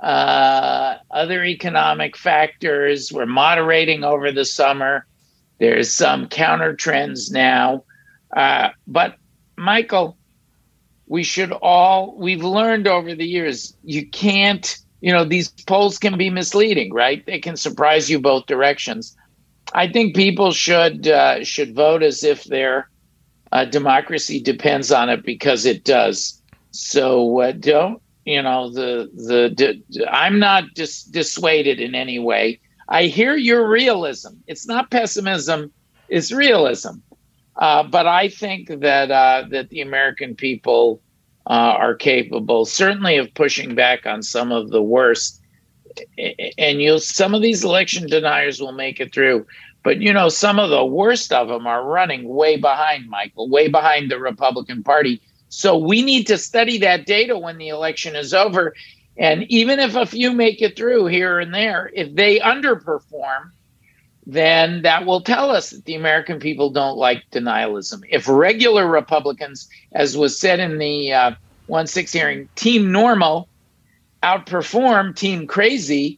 Speaker 21: uh, other economic factors were moderating over the summer. There's some counter trends now. Uh, but, Michael, we should all, we've learned over the years, you can't, you know, these polls can be misleading, right? They can surprise you both directions. I think people should uh, should vote as if their uh, democracy depends on it, because it does. So uh, don't, you know, the the d- I'm not dis- dissuaded in any way. I hear your realism. It's not pessimism; it's realism. Uh, but I think that uh, that the American people uh, are capable, certainly, of pushing back on some of the worst. And you'll, some of these election deniers will make it through. But, you know, some of the worst of them are running way behind, Michael, way behind the Republican Party. So we need to study that data when the election is over. And even if a few make it through here and there, if they underperform, then that will tell us that the American people don't like denialism. If regular Republicans, as was said in the uh, one six hearing, Team Normal, outperform Team Crazy,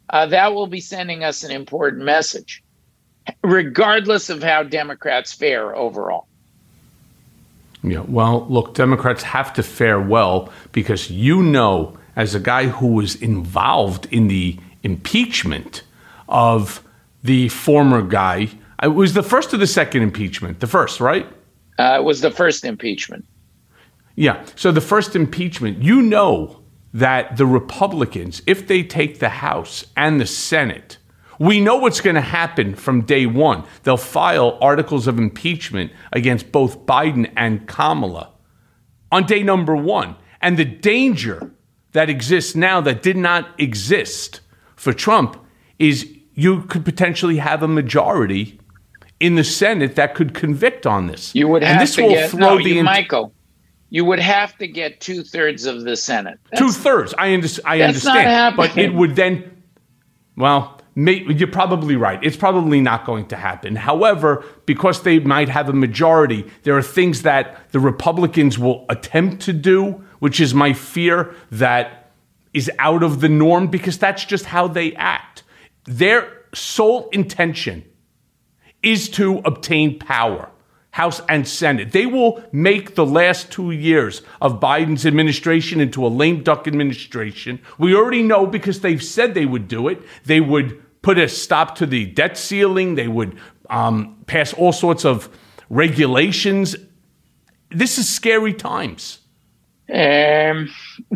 Speaker 21: uh, that will be sending us an important message, regardless of how Democrats fare overall.
Speaker 4: Yeah, well, look, Democrats have to fare well because you know, as a guy who was involved in the impeachment of the former guy, it was the first or the second impeachment? The first, right?
Speaker 21: Uh, it was the first impeachment.
Speaker 4: Yeah, so the first impeachment, you know that the Republicans, if they take the House and the Senate, we know what's going to happen from day one. They'll file articles of impeachment against both Biden and Kamala on day number one. And the danger that exists now that did not exist for Trump is you could potentially have a majority in the Senate that could convict on this.
Speaker 21: You would have
Speaker 4: and this
Speaker 21: to
Speaker 4: will
Speaker 21: get,
Speaker 4: throw
Speaker 21: no,
Speaker 4: the
Speaker 21: you,
Speaker 4: int-
Speaker 21: Michael, you would have to get two thirds of the Senate. That's,
Speaker 4: two thirds. I, under- I
Speaker 21: that's not
Speaker 4: understand, but
Speaker 21: happening.
Speaker 4: it would then, well, may- you're probably right. It's probably not going to happen. However, because they might have a majority, there are things that the Republicans will attempt to do, which is my fear that is out of the norm because that's just how they act. Their sole intention is to obtain power, House and Senate. They will make the last two years of Biden's administration into a lame duck administration. We already know because they've said they would do it. They would put a stop to the debt ceiling. They would um, pass all sorts of regulations. This is scary times.
Speaker 21: Um,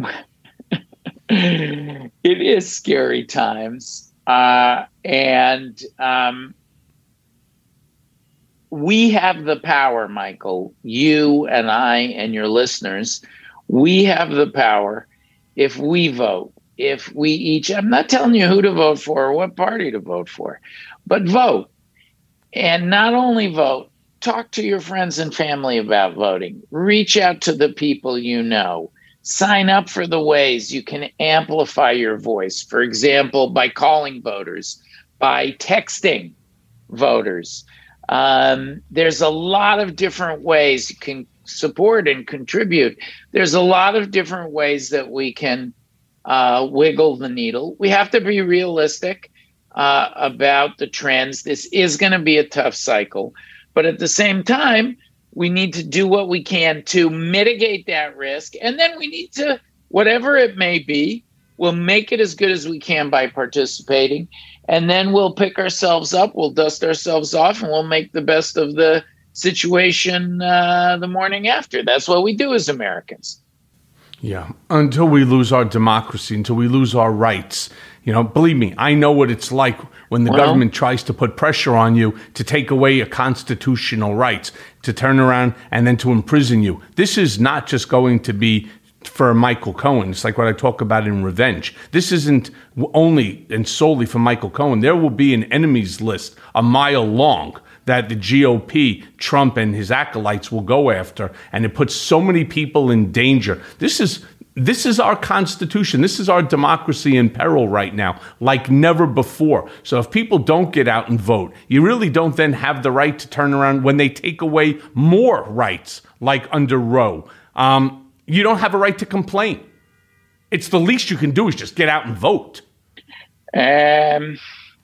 Speaker 21: it is scary times. Uh, and um, we have the power, Michael, you and I and your listeners, we have the power if we vote, if we each, I'm not telling you who to vote for or what party to vote for, but vote. And not only vote, talk to your friends and family about voting. Reach out to the people you know. Sign up for the ways you can amplify your voice. For example, by calling voters, by texting voters. Um, there's a lot of different ways you can support and contribute. There's a lot of different ways that we can uh, wiggle the needle. We have to be realistic uh, about the trends. This is going to be a tough cycle. But at the same time, we need to do what we can to mitigate that risk. And then we need to, whatever it may be, we'll make it as good as we can by participating. And then we'll pick ourselves up, we'll dust ourselves off, and we'll make the best of the situation uh, the morning after. That's what we do as Americans.
Speaker 4: Yeah, until we lose our democracy, until we lose our rights. You know, believe me, I know what it's like when the
Speaker 21: Well,
Speaker 4: government tries to put pressure on you to take away your constitutional rights, to turn around and then to imprison you. This is not just going to be for Michael Cohen. It's like what I talk about in Revenge. This isn't only and solely for Michael Cohen. There will be an enemies list a mile long that the G O P, Trump and his acolytes will go after, and it puts so many people in danger. This is this is our Constitution. This is our democracy in peril right now, like never before. So if people don't get out and vote, you really don't then have the right to turn around when they take away more rights, like under Roe. Um, you don't have a right to complain. It's the least you can do is just get out and vote.
Speaker 21: Um,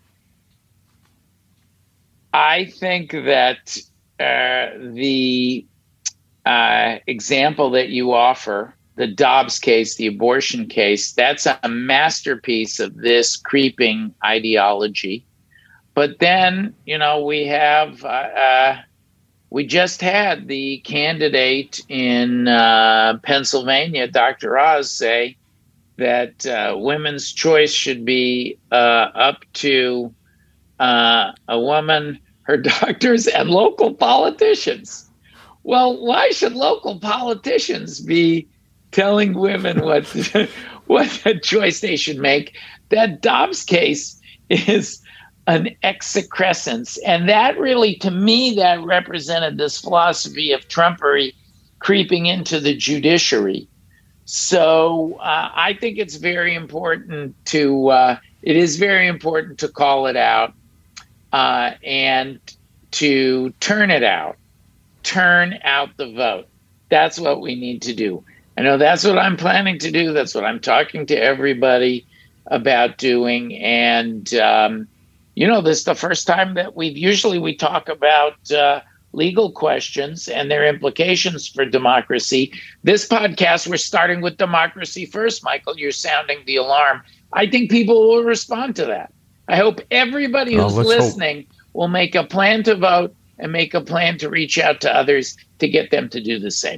Speaker 21: I think that uh, the uh, example that you offer, the Dobbs case, the abortion case, that's a masterpiece of this creeping ideology. But then, you know, we have, uh, uh, we just had the candidate in uh, Pennsylvania, Doctor Oz, say that uh, women's choice should be uh, up to uh, a woman, her doctors, and local politicians. Well, why should local politicians be telling women what what choice they should make? That Dobbs case is an excrescence. And that really, to me, that represented this philosophy of Trumpery creeping into the judiciary. So uh, I think it's very important to, uh, it is very important to call it out uh, and to turn it out, turn out the vote. That's what we need to do. I know that's what I'm planning to do. That's what I'm talking to everybody about doing. And, um, you know, this is the first time that we've usually we talk about uh, legal questions and their implications for democracy. This podcast, we're starting with democracy first, Michael. You're sounding the alarm. I think people will respond to that. I hope everybody who's
Speaker 4: oh,
Speaker 21: listening
Speaker 4: hope.
Speaker 21: will make a plan to vote and make a plan to reach out to others to get them to do the same.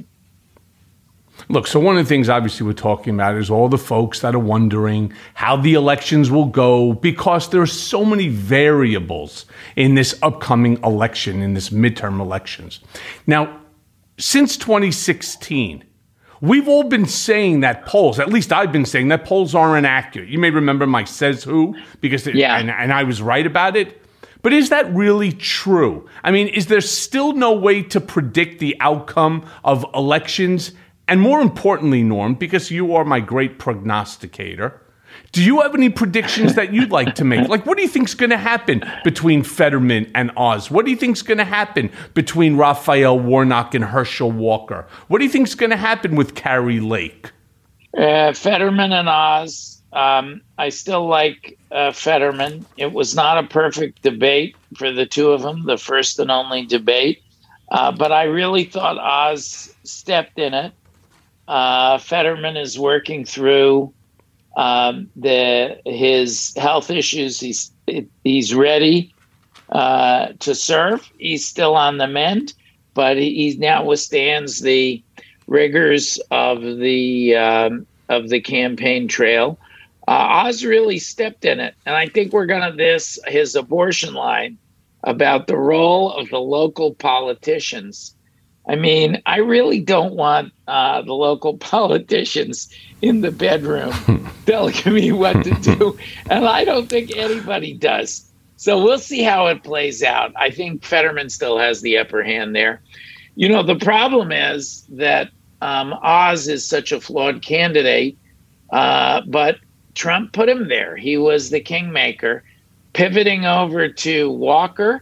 Speaker 4: Look, so one of the things obviously we're talking about is all the folks that are wondering how the elections will go because there are so many variables in this upcoming election, in this midterm elections. Now, since twenty sixteen, we've all been saying that polls, at least I've been saying that polls are inaccurate. You may remember my Says Who, because it,
Speaker 21: yeah.
Speaker 4: and, and I was right about it. But is that really true? I mean, is there still no way to predict the outcome of elections? And more importantly, Norm, because you are my great prognosticator, do you have any predictions that you'd like to make? Like, what do you think's going to happen between Fetterman and Oz? What do you think's going to happen between Raphael Warnock and Herschel Walker? What do you think's going to happen with Kari Lake?
Speaker 21: Uh, Fetterman and Oz. Um, I still like uh, Fetterman. It was not a perfect debate for the two of them, the first and only debate. Uh, but I really thought Oz stepped in it. Uh, Fetterman is working through um, the his health issues. He's he's ready uh, to serve. He's still on the mend, but he, he now withstands the rigors of the um, of the campaign trail. Uh, Oz really stepped in it, and I think we're going to this his abortion line about the role of the local politicians. I mean, I really don't want uh, the local politicians in the bedroom telling me what to do, and I don't think anybody does. So we'll see how it plays out. I think Fetterman still has the upper hand there. You know, the problem is that um, Oz is such a flawed candidate, uh, but Trump put him there. He was the kingmaker. Pivoting over to Walker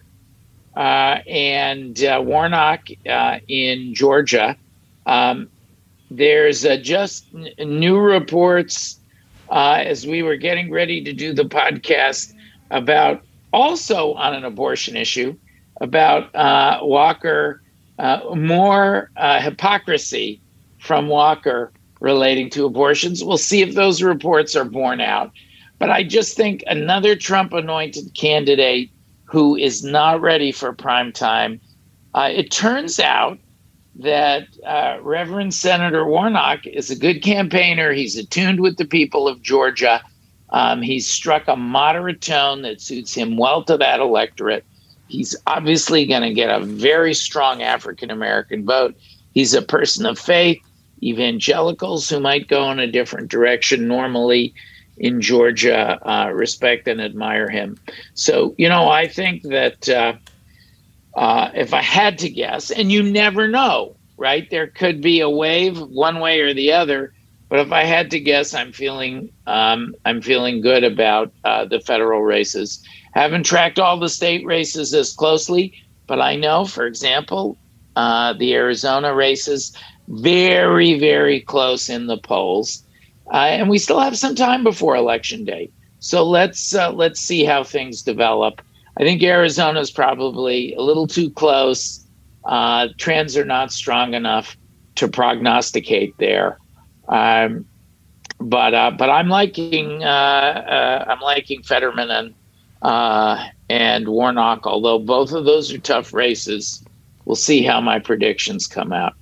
Speaker 21: uh, and uh, Warnock uh, in Georgia, um, there's uh, just n- new reports uh, as we were getting ready to do the podcast about also on an abortion issue, about uh, Walker, uh, more uh, hypocrisy from Walker relating to abortions. We'll see if those reports are borne out. But I just think another Trump-anointed candidate who is not ready for prime time. Uh, it turns out that uh, Reverend Senator Warnock is a good campaigner. He's attuned with the people of Georgia. Um, he's struck a moderate tone that suits him well to that electorate. He's obviously going to get a very strong African-American vote. He's a person of faith. Evangelicals who might go in a different direction normally in Georgia uh, respect and admire him. So, you know, I think that uh, uh, if I had to guess, and you never know, right? There could be a wave one way or the other. But if I had to guess, I'm feeling um, I'm feeling good about uh, the federal races. Haven't tracked all the state races as closely, but I know, for example, uh, the Arizona races, very, very close in the polls. Uh, and we still have some time before Election Day. So let's uh, let's see how things develop. I think Arizona is probably a little too close. Uh, trends are not strong enough to prognosticate there. Um, but uh, but I'm liking uh, uh, I'm liking Fetterman and uh, and Warnock. Although both of those are tough races, we'll see how my predictions come out.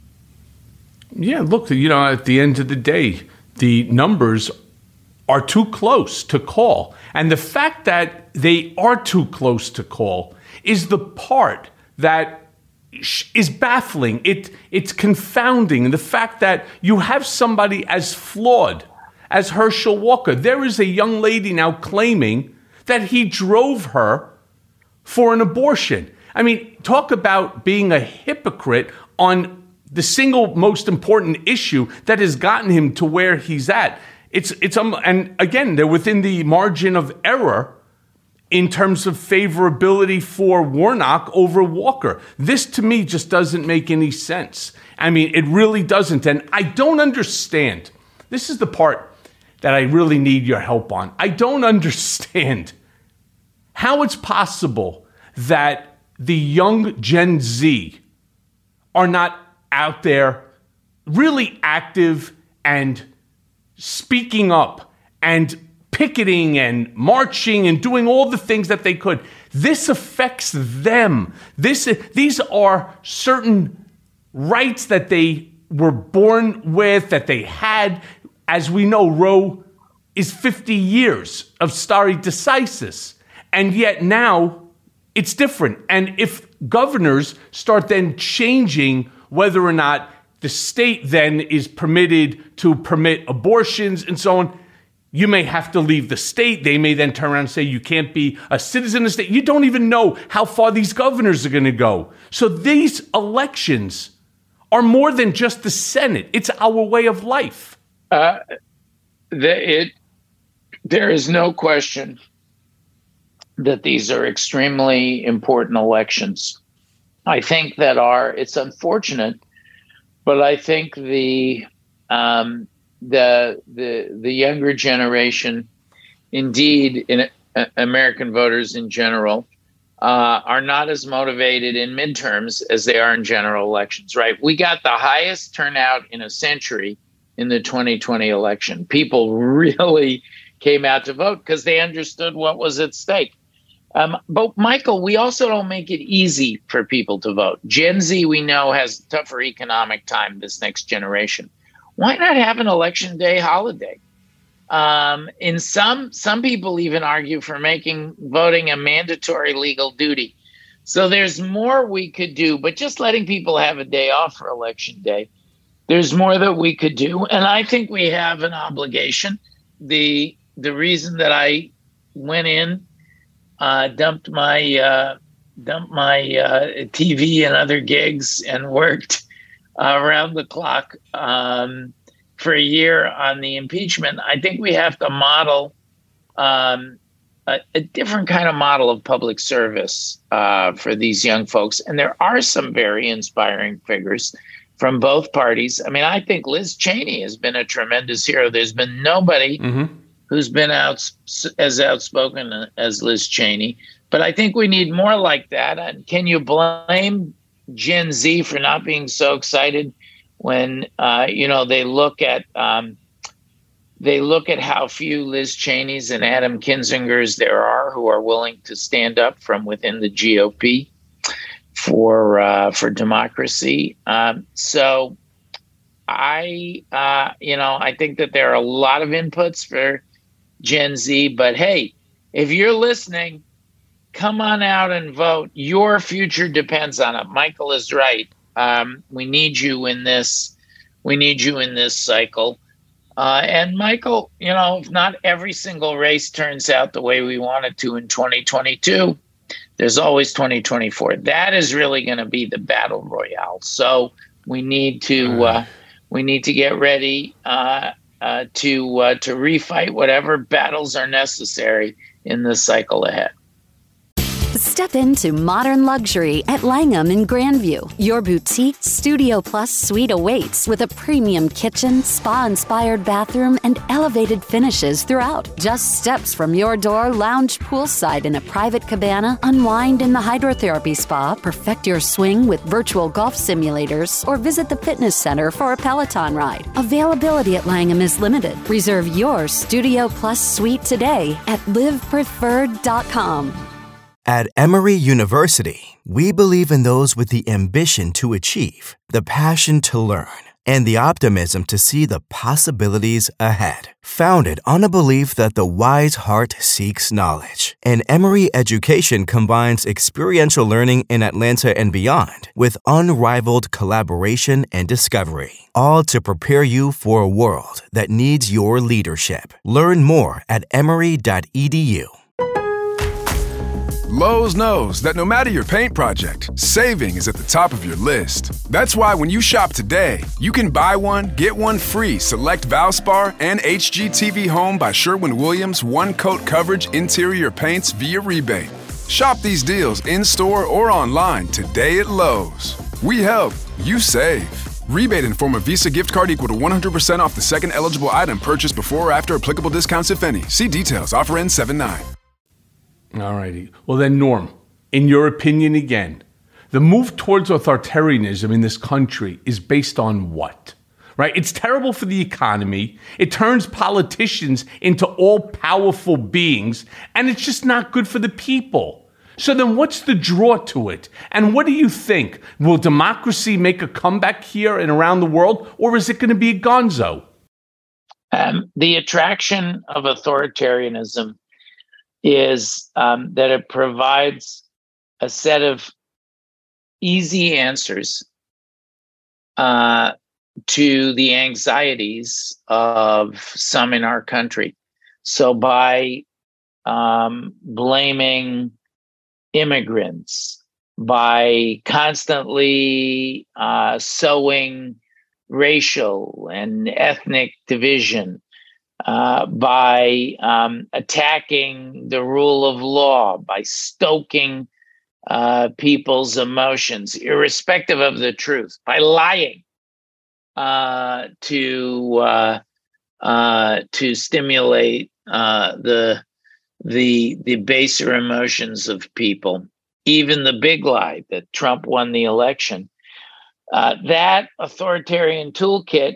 Speaker 4: Yeah, look, you know, at the end of the day, the numbers are too close to call. And the fact that they are too close to call is the part that is baffling. It, it's confounding. The fact that you have somebody as flawed as Herschel Walker. There is a young lady now claiming that he drove her for an abortion. I mean, talk about being a hypocrite on the single most important issue that has gotten him to where he's at. It's it's um, and again, they're within the margin of error in terms of favorability for Warnock over Walker. This to me just doesn't make any sense. I mean, it really doesn't. And I don't understand. This is the part that I really need your help on. I don't understand how it's possible that the young Gen Z are not out there really active and speaking up and picketing and marching and doing all the things that they could. This affects them. This, these are certain rights that they were born with, that they had. As we know, Roe is fifty years of stare decisis. And yet now it's different. And if governors start then changing whether or not the state then is permitted to permit abortions and so on, you may have to leave the state. They may then turn around and say you can't be a citizen of the state. You don't even know how far these governors are going to go. So these elections are more than just the Senate. It's our way of life.
Speaker 21: Uh, the, it, there is no question that these are extremely important elections. I think that are, it's unfortunate, but I think the um, the the the younger generation, indeed, in uh, American voters in general, uh, are not as motivated in midterms as they are in general elections. Right? We got the highest turnout in a century in the twenty twenty election. People really came out to vote because they understood what was at stake. Um, but Michael, we also don't make it easy for people to vote. Gen Z, we know, has a tougher economic time this next generation. Why not have an election day holiday? Um, in some, some people even argue for making voting a mandatory legal duty. So there's more we could do, but just letting people have a day off for election day, there's more that we could do. And I think we have an obligation. The, the reason that I went in, Uh, dumped my uh, dumped my uh, T V and other gigs and worked uh, around the clock um, for a year on the impeachment. I think we have to model um, a, a different kind of model of public service uh, for these young folks. And there are some very inspiring figures from both parties. I mean, I think Liz Cheney has been a tremendous hero. There's been nobody mm-hmm. who's been out as outspoken as Liz Cheney. But I think we need more like that. And can you blame Gen Z for not being so excited when, uh, you know, they look at um, they look at how few Liz Cheneys and Adam Kinzingers there are who are willing to stand up from within the G O P for uh, for democracy. Um, so I, uh, you know, I think that there are a lot of inputs for Gen Z, but hey, if you're listening, come on out and vote. Your future depends on it. Michael is right. Um, we need you in this. We need you in this cycle. Uh, and Michael, you know, if not every single race turns out the way we want it to in twenty twenty-two, there's always twenty twenty-four. That is really going to be the battle royale. So we need to uh, we need to get ready. Uh, Uh, to uh, to refight whatever battles are necessary in this cycle ahead.
Speaker 1: Step into modern luxury at Langham in Grandview. Your boutique Studio Plus suite awaits with a premium kitchen, spa-inspired bathroom, and elevated finishes throughout. Just steps from your door, lounge poolside in a private cabana, unwind in the hydrotherapy spa, perfect your swing with virtual golf simulators, or visit the fitness center for a Peloton ride. Availability at Langham is limited. Reserve your Studio Plus suite today at live preferred dot com.
Speaker 2: At Emory University, we believe in those with the ambition to achieve, the passion to learn, and the optimism to see the possibilities ahead. Founded on a belief that the wise heart seeks knowledge, and Emory Education combines experiential learning in Atlanta and beyond with unrivaled collaboration and discovery, all to prepare you for a world that needs your leadership. Learn more at emory dot e d u.
Speaker 5: Lowe's knows that no matter your paint project, saving is at the top of your list. That's why when you shop today, you can buy one, get one free select Valspar and H G T V Home by Sherwin-Williams one-coat coverage interior paints via rebate. Shop these deals in-store or online today at Lowe's. We help, you save. Rebate in form of Visa gift card equal to one hundred percent off the second eligible item purchased before or after applicable discounts, if any. See details. Offer ends seven nine.
Speaker 4: All righty. Well then, Norm, in your opinion again, the move towards authoritarianism in this country is based on what? Right? It's terrible for the economy. It turns politicians into all-powerful beings, and it's just not good for the people. So then what's the draw to it? And what do you think? Will democracy make a comeback here and around the world, or is it going to be a gonzo?
Speaker 21: Um, the attraction of authoritarianism is um, that it provides a set of easy answers uh, to the anxieties of some in our country. So by um, blaming immigrants, by constantly uh, sowing racial and ethnic division, uh, by um, attacking the rule of law, by stoking uh, people's emotions, irrespective of the truth, by lying uh, to uh, uh, to stimulate uh, the the the baser emotions of people, even the big lie that Trump won the election. Uh, that authoritarian toolkit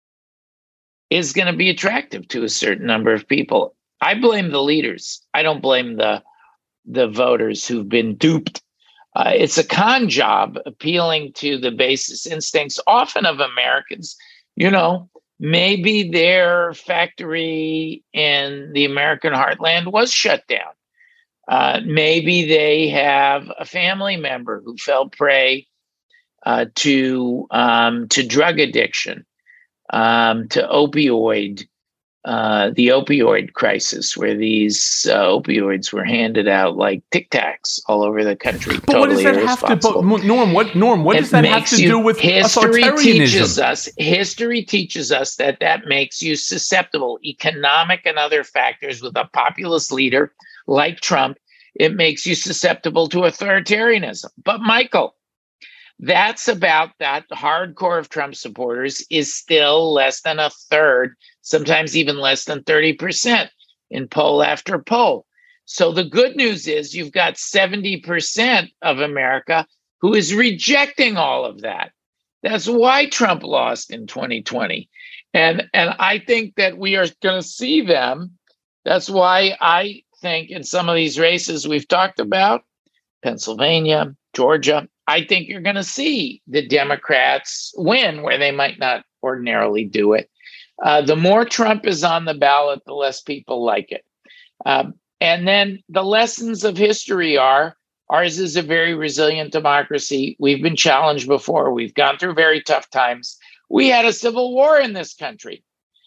Speaker 21: is going to be attractive to a certain number of people. I blame the leaders. I don't blame the the voters who've been duped. Uh, it's a con job appealing to the basest instincts, often of Americans. You know, maybe their factory in the American heartland was shut down. Uh, maybe they have a family member who fell prey uh, to um, to drug addiction, um, to opioid, uh, the opioid crisis, where these uh, opioids were handed out like Tic Tacs all over the country.
Speaker 4: But
Speaker 21: totally
Speaker 4: what does that have to? But Norm, what Norm? What
Speaker 21: It
Speaker 4: does that have
Speaker 21: makes
Speaker 4: to
Speaker 21: you-
Speaker 4: do with
Speaker 21: history
Speaker 4: authoritarianism?
Speaker 21: teaches us history teaches us that that makes you susceptible. Economic and other factors with a populist leader like Trump, it makes you susceptible to authoritarianism. But Michael, that's about that hardcore of Trump supporters is still less than a third, sometimes even less than thirty percent in poll after poll. So the good news is you've got seventy percent of America who is rejecting all of that. That's why Trump lost in twenty twenty. And, and I think that we are going to see them. That's why I think in some of these races we've talked about, Pennsylvania, Georgia, I think you're going to see the Democrats win where they might not ordinarily do it. Uh, the more Trump is on the ballot, the less people like it. Um, and then the lessons of history are, ours is a very resilient democracy. We've been challenged before. We've gone through very tough times. We had a civil war in this country.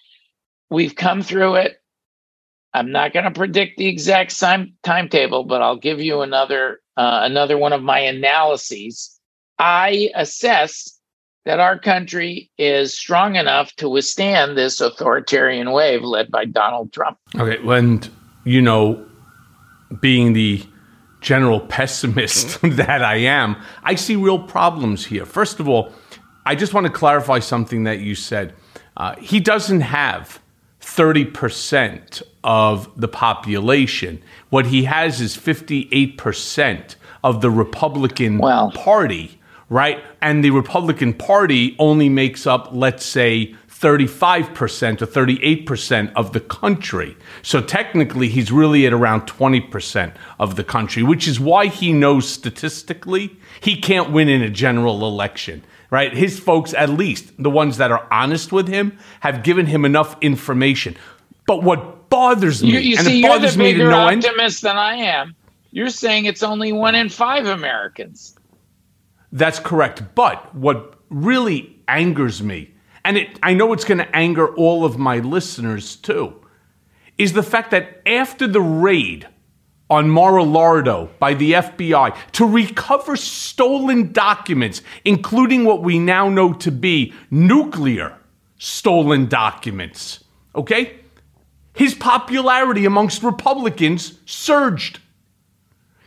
Speaker 21: We've come through it. I'm not going to predict the exact time, timetable, but I'll give you another uh, another one of my analyses. I assess that our country is strong enough to withstand this authoritarian wave led by Donald Trump.
Speaker 4: Okay, and you know, being the general pessimist that I am, I see real problems here. First of all, I just want to clarify something that you said. Uh, he doesn't have thirty percent of the population. What he has is fifty-eight percent of the Republican Party, right? And the Republican Party only makes up, let's say, thirty-five percent or thirty-eight percent of the country. So technically, he's really at around twenty percent of the country, which is why he knows statistically he can't win in a general election. Right? His folks, at least the ones that are honest with him, have given him enough information. But what bothers me,
Speaker 21: You, you
Speaker 4: and
Speaker 21: see,
Speaker 4: it
Speaker 21: you're
Speaker 4: bothers
Speaker 21: the
Speaker 4: me to
Speaker 21: bigger
Speaker 4: no end,
Speaker 21: optimist than I am. You're saying it's only one in five Americans.
Speaker 4: that's correct. But what really angers me, and it, I know it's going to anger all of my listeners too, is the fact that after the raid on Mar-a-Lago by the F B I to recover stolen documents, including what we now know to be nuclear stolen documents, okay? His popularity amongst Republicans surged.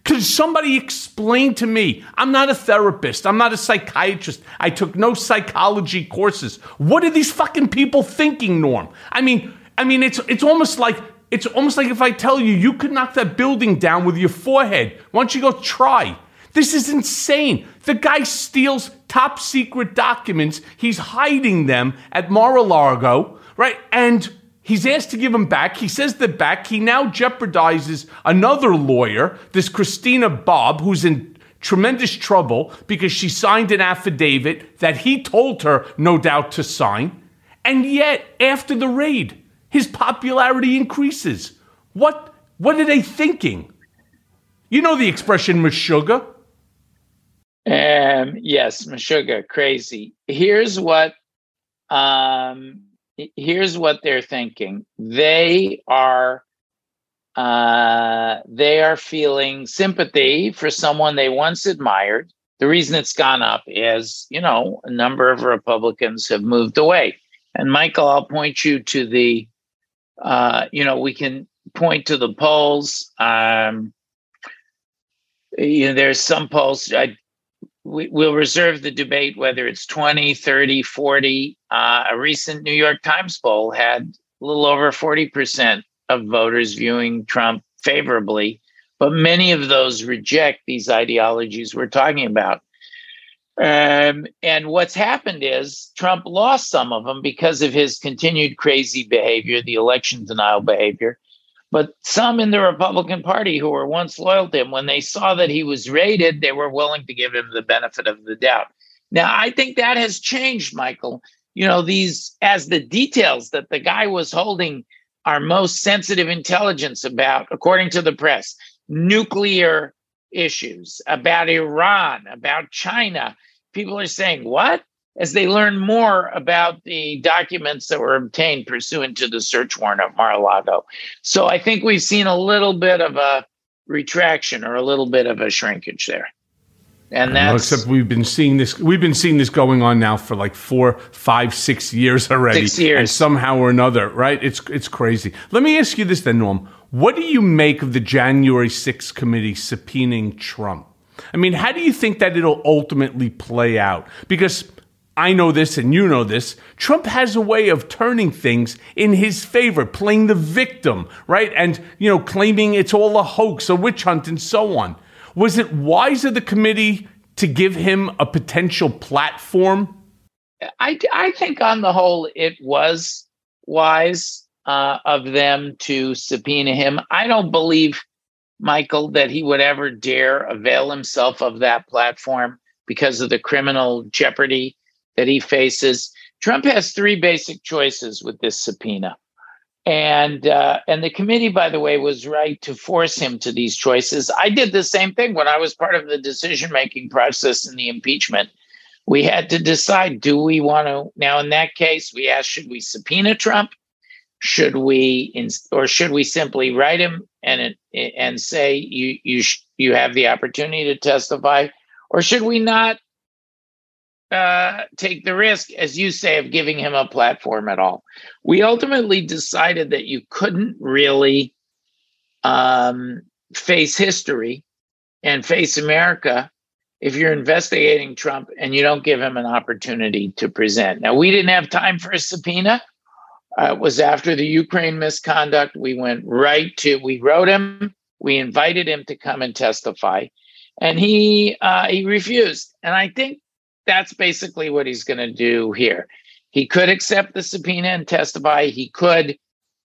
Speaker 4: Could somebody explain to me? I'm not a therapist. I'm not a psychiatrist. I took no psychology courses. What are these fucking people thinking, Norm? I mean, I mean, it's it's almost like it's almost like if I tell you you could knock that building down with your forehead. Why don't you go try? This is insane. The guy steals top secret documents. He's hiding them at Mar-a-Lago, right? And he's asked to give them back. He says they're back. He now jeopardizes another lawyer, this Christina Bobb, who's in tremendous trouble because she signed an affidavit that he told her, no doubt, to sign. And yet, after the raid, his popularity increases. What, what are they thinking? You know the expression, Meshuggah?
Speaker 21: Um, yes, Meshuggah, crazy. Here's what... Um, Here's what they're thinking. They are uh, they are feeling sympathy for someone they once admired. The reason it's gone up is, you know, a number of Republicans have moved away. And Michael, I'll point you to the, uh, you know, we can point to the polls. Um, you know, there's some polls. I, We, we'll reserve the debate whether it's twenty, thirty, forty. Uh, a recent New York Times poll had a little over forty percent of voters viewing Trump favorably, but many of those reject these ideologies we're talking about. Um, and what's happened is Trump lost some of them because of his continued crazy behavior, the election denial behavior. But some in the Republican Party who were once loyal to him, when they saw that he was raided, they were willing to give him the benefit of the doubt. Now, I think that has changed, Michael. You know, these, as the details that the guy was holding our most sensitive intelligence about, according to the press, nuclear issues, about Iran, about China, people are saying, what? As they learn more about the documents that were obtained pursuant to the search warrant at Mar-a-Lago. So I think we've seen a little bit of a retraction or a little bit of a shrinkage there. And that's
Speaker 4: well, except we've been seeing this we've been seeing this going on now for like four, five, six years already.
Speaker 21: Six years.
Speaker 4: And somehow or another, right? It's it's crazy. Let me ask you this then, Norm. What do you make of the January sixth committee subpoenaing Trump? I mean, how do you think that it'll ultimately play out? Because I know this and you know this. Trump has a way of turning things in his favor, playing the victim, right? And, you know, claiming it's all a hoax, a witch hunt, and so on. Was it wise of the committee to give him a potential platform?
Speaker 21: I, I think on the whole, it was wise uh, of them to subpoena him. I don't believe, Michael, that he would ever dare avail himself of that platform because of the criminal jeopardy that he faces. Trump has three basic choices with this subpoena. And uh, and the committee, by the way, was right to force him to these choices. I did the same thing when I was part of the decision-making process in the impeachment. We had to decide, do we want to, now in that case, we asked, should we subpoena Trump? Should we, or should we simply write him and and say, you, you, you have the opportunity to testify? Or should we not Uh, take the risk, as you say, of giving him a platform at all? We ultimately decided that you couldn't really um, face history and face America if you're investigating Trump and you don't give him an opportunity to present. Now, we didn't have time for a subpoena. Uh, it was after the Ukraine misconduct. We went right to, we wrote him, we invited him to come and testify, and he uh, he refused. And I think that's basically what he's going to do here. He could accept the subpoena and testify. He could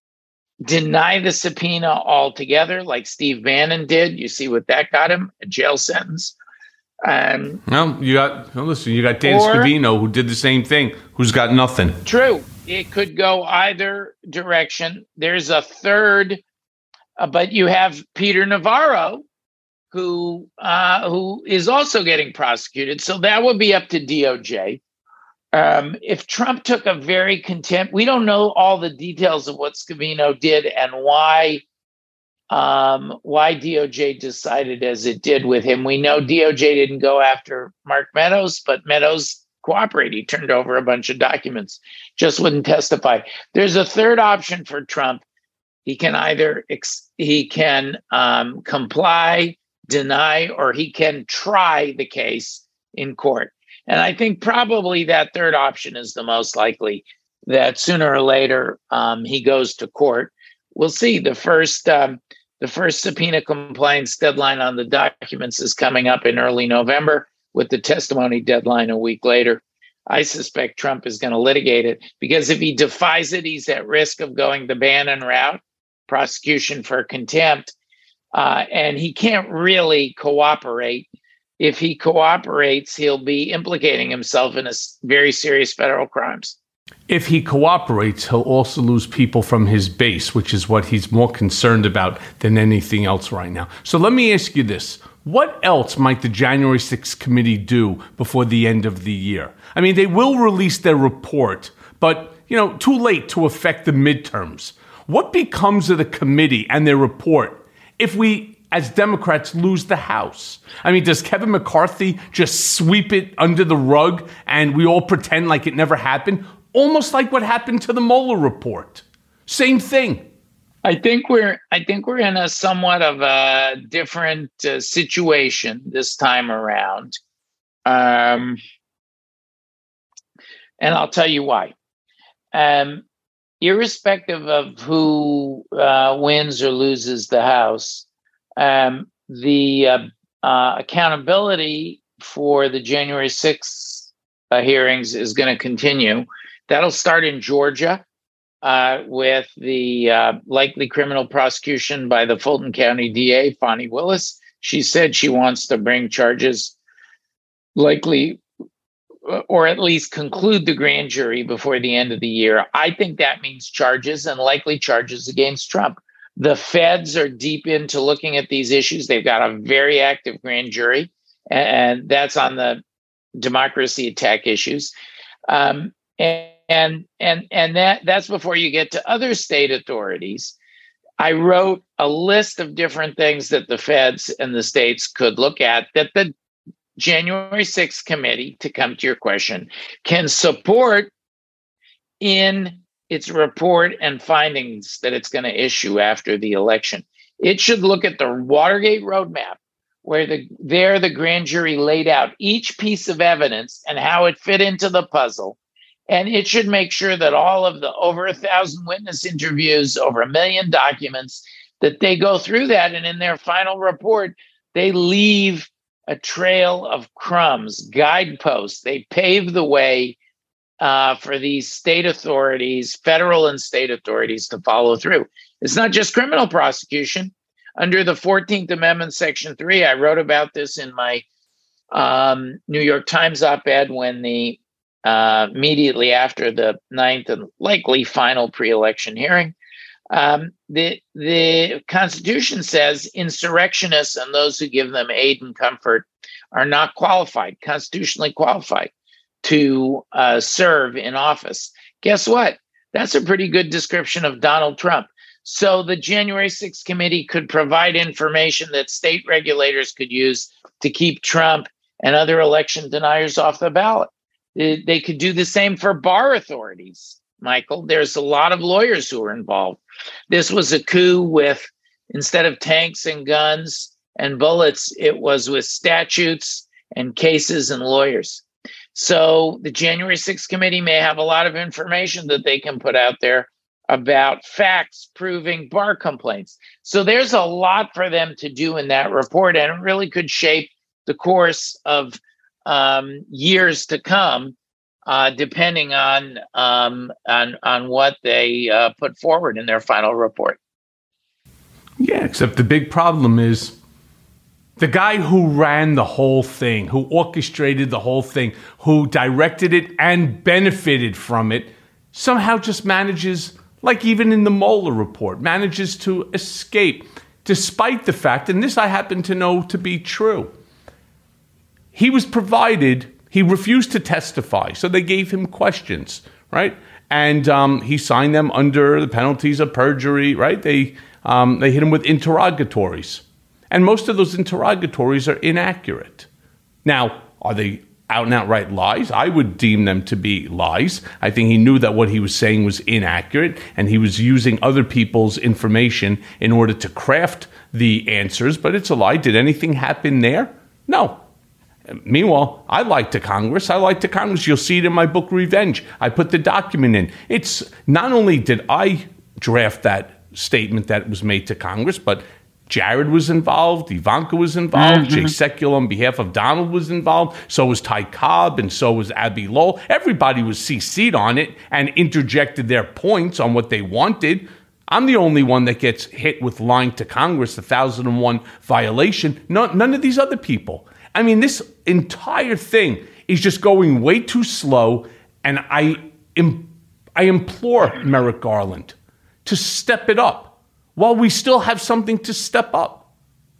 Speaker 21: deny the subpoena altogether, like Steve Bannon did. You see what that got him? A jail sentence. Um,
Speaker 4: no, you got, well, listen, you got Dan
Speaker 21: or,
Speaker 4: Scavino, who did the same thing, who's got nothing.
Speaker 21: True. It could go either direction. There's a third, uh, but you have Peter Navarro, who uh, who is also getting prosecuted. So that would be up to D O J. Um, if Trump took a very contempt, we don't know all the details of what Scavino did and why um, why D O J decided as it did with him. We know D O J didn't go after Mark Meadows, but Meadows cooperated. He turned over a bunch of documents, just wouldn't testify. There's a third option for Trump. He can either ex- he can um, comply, deny or he can try the case in court. And I think probably that third option is the most likely, that sooner or later um, he goes to court. We'll see. The first um, the first subpoena compliance deadline on the documents is coming up in early November, with the testimony deadline a week later. I suspect Trump is going to litigate it, because if he defies it, he's at risk of going the Bannon route, prosecution for contempt, uh, and he can't really cooperate. If he cooperates, he'll be implicating himself in a very serious federal crimes.
Speaker 4: If he cooperates, he'll also lose people from his base, which is what he's more concerned about than anything else right now. So let me ask you this. What else might the January sixth committee do before the end of the year? I mean, they will release their report, but, you know, too late to affect the midterms. What becomes of the committee and their report if we, as Democrats, lose the House? I mean, does Kevin McCarthy just sweep it under the rug and we all pretend like it never happened? Almost like what happened to the Mueller report. Same thing.
Speaker 21: I think we're I think we're in a somewhat of a different uh, situation this time around. Um, and I'll tell you why. Um, irrespective of who uh, wins or loses the House, um, the uh, uh, accountability for the January sixth uh, hearings is going to continue. That'll start in Georgia uh, with the uh, likely criminal prosecution by the Fulton County D A, Fani Willis. She said she wants to bring charges, likely, or at least conclude the grand jury before the end of the year. I think that means charges, and likely charges against Trump. The feds are deep into looking at these issues. They've got a very active grand jury, and that's on the democracy attack issues. Um, and And and and that that's before you get to other state authorities. I wrote a list of different things that the feds and the states could look at that the January sixth committee, to come to your question, can support in its report and findings that it's going to issue after the election. It should look at the Watergate roadmap, where the there the grand jury laid out each piece of evidence and how it fit into the puzzle. And it should make sure that all of the over a thousand witness interviews, over a million documents, that they go through that. And in their final report, they leave a trail of crumbs, guideposts. They pave the way uh, for these state authorities, federal and state authorities, to follow through. It's not just criminal prosecution. Under the fourteenth Amendment, Section three, I wrote about this in my um, New York Times op-ed when the Uh, immediately after the ninth and likely final pre-election hearing. Um, the, the Constitution says insurrectionists and those who give them aid and comfort are not qualified, constitutionally qualified, to uh, serve in office. Guess what? That's a pretty good description of Donald Trump. So the January sixth committee could provide information that state regulators could use to keep Trump and other election deniers off the ballot. They could do the same for bar authorities, Michael. There's a lot of lawyers who are involved. This was a coup with, instead of tanks and guns and bullets, it was with statutes and cases and lawyers. So the January sixth committee may have a lot of information that they can put out there about facts proving bar complaints. So there's a lot for them to do in that report, and it really could shape the course of Um, years to come, uh, depending on um, on on what they uh, put forward in their final report.
Speaker 4: Yeah, except the big problem is the guy who ran the whole thing, who orchestrated the whole thing, who directed it and benefited from it, somehow just manages, like even in the Mueller report, manages to escape, despite the fact, and this I happen to know to be true. He was provided, he refused to testify, so they gave him questions, right? And um, he signed them under the penalties of perjury, right? They um, they hit him with interrogatories. And most of those interrogatories are inaccurate. Now, are they out and outright lies? I would deem them to be lies. I think he knew that what he was saying was inaccurate, and he was using other people's information in order to craft the answers, but it's a lie. Did anything happen there? No. Meanwhile, I lied to Congress. I lied to Congress. You'll see it in my book, Revenge. I put the document in. It's not only did I draft that statement that was made to Congress, but Jared was involved, Ivanka was involved, mm-hmm. Jay Sekulow on behalf of Donald was involved, so was Ty Cobb, and so was Abbe Lowell. Everybody was C C'd on it and interjected their points on what they wanted. I'm the only one that gets hit with lying to Congress, the one thousand one violation. No, none of these other people. I mean, this entire thing is just going way too slow, and I, im- I implore Merrick Garland to step it up while we still have something to step up.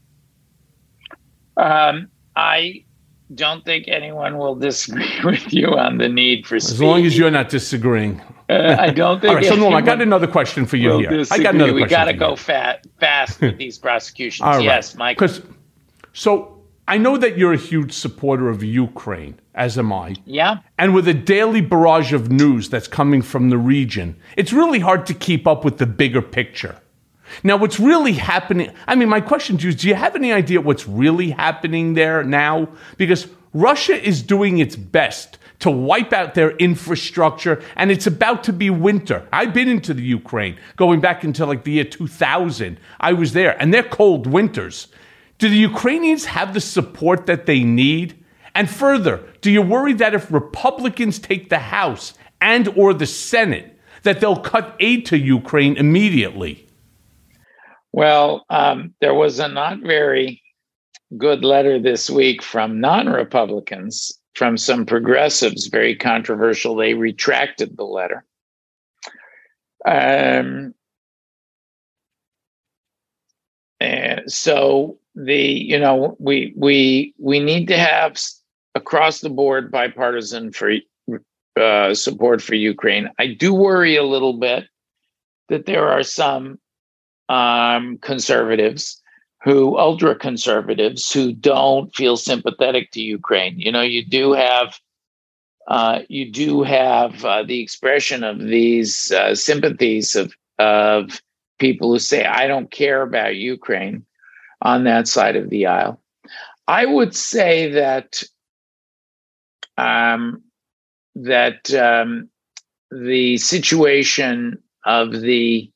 Speaker 21: Um, I don't think anyone will disagree with you on the need for speed.
Speaker 4: As long as you're not disagreeing.
Speaker 21: Uh, I don't think.
Speaker 4: All right, so Norm, I got another question for you here.
Speaker 21: Disagree.
Speaker 4: I got another
Speaker 21: we
Speaker 4: question.
Speaker 21: We got to go fat, fast with these prosecutions.
Speaker 4: All right.
Speaker 21: Yes, Mike.
Speaker 4: Because so I know that you're a huge supporter of Ukraine, as am I.
Speaker 21: Yeah.
Speaker 4: And with a daily barrage of news that's coming from the region, it's really hard to keep up with the bigger picture. Now, what's really happening, I mean, my question to you is, do you have any idea what's really happening there now? Because Russia is doing its best to wipe out their infrastructure, and it's about to be winter. I've been into the Ukraine, going back into like the year two thousand. I was there, and they're cold winters. Do the Ukrainians have the support that they need? And further, do you worry that if Republicans take the House and or the Senate, that they'll cut aid to Ukraine immediately?
Speaker 21: Well, um, there was a not very good letter this week from non-Republicans, from some progressives, very controversial. They retracted the letter. Um, and so the, you know, we we we need to have across the board bipartisan for uh, support for Ukraine. I do worry a little bit that there are some Um, conservatives who, ultra conservatives, who don't feel sympathetic to Ukraine. You know, you do have, uh, you do have uh, the expression of these uh, sympathies of of people who say, "I don't care about Ukraine," on that side of the aisle. I would say that um, that um, the situation of the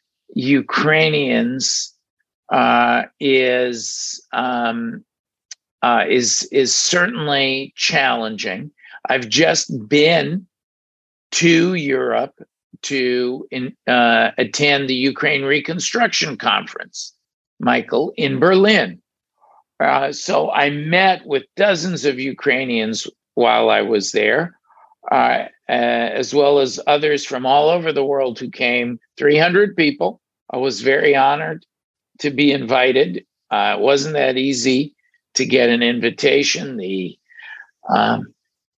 Speaker 21: Ukrainians uh, is um, uh, is is certainly challenging. I've just been to Europe to in, uh, attend the Ukraine Reconstruction Conference, Michael, in Berlin. Uh, so I met with dozens of Ukrainians while I was there. Uh, uh, as well as others from all over the world who came, three hundred people. I was very honored to be invited. Uh, it wasn't that easy to get an invitation. The um,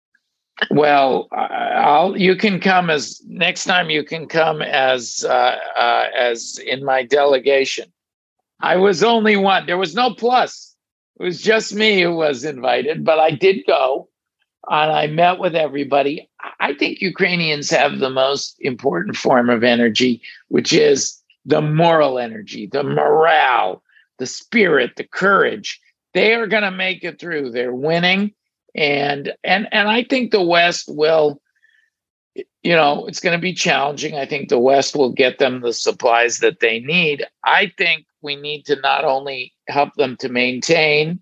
Speaker 21: well, I'll you can come as next time. You can come as uh, uh, as in my delegation. I was only one. There was no plus. It was just me who was invited, but I did go. And I met with everybody. I think Ukrainians have the most important form of energy, which is the moral energy, the morale, the spirit, the courage. They are going to make it through. They're winning. And, and, and I think the West will, you know, it's going to be challenging. I think the West will get them the supplies that they need. I think we need to not only help them to maintain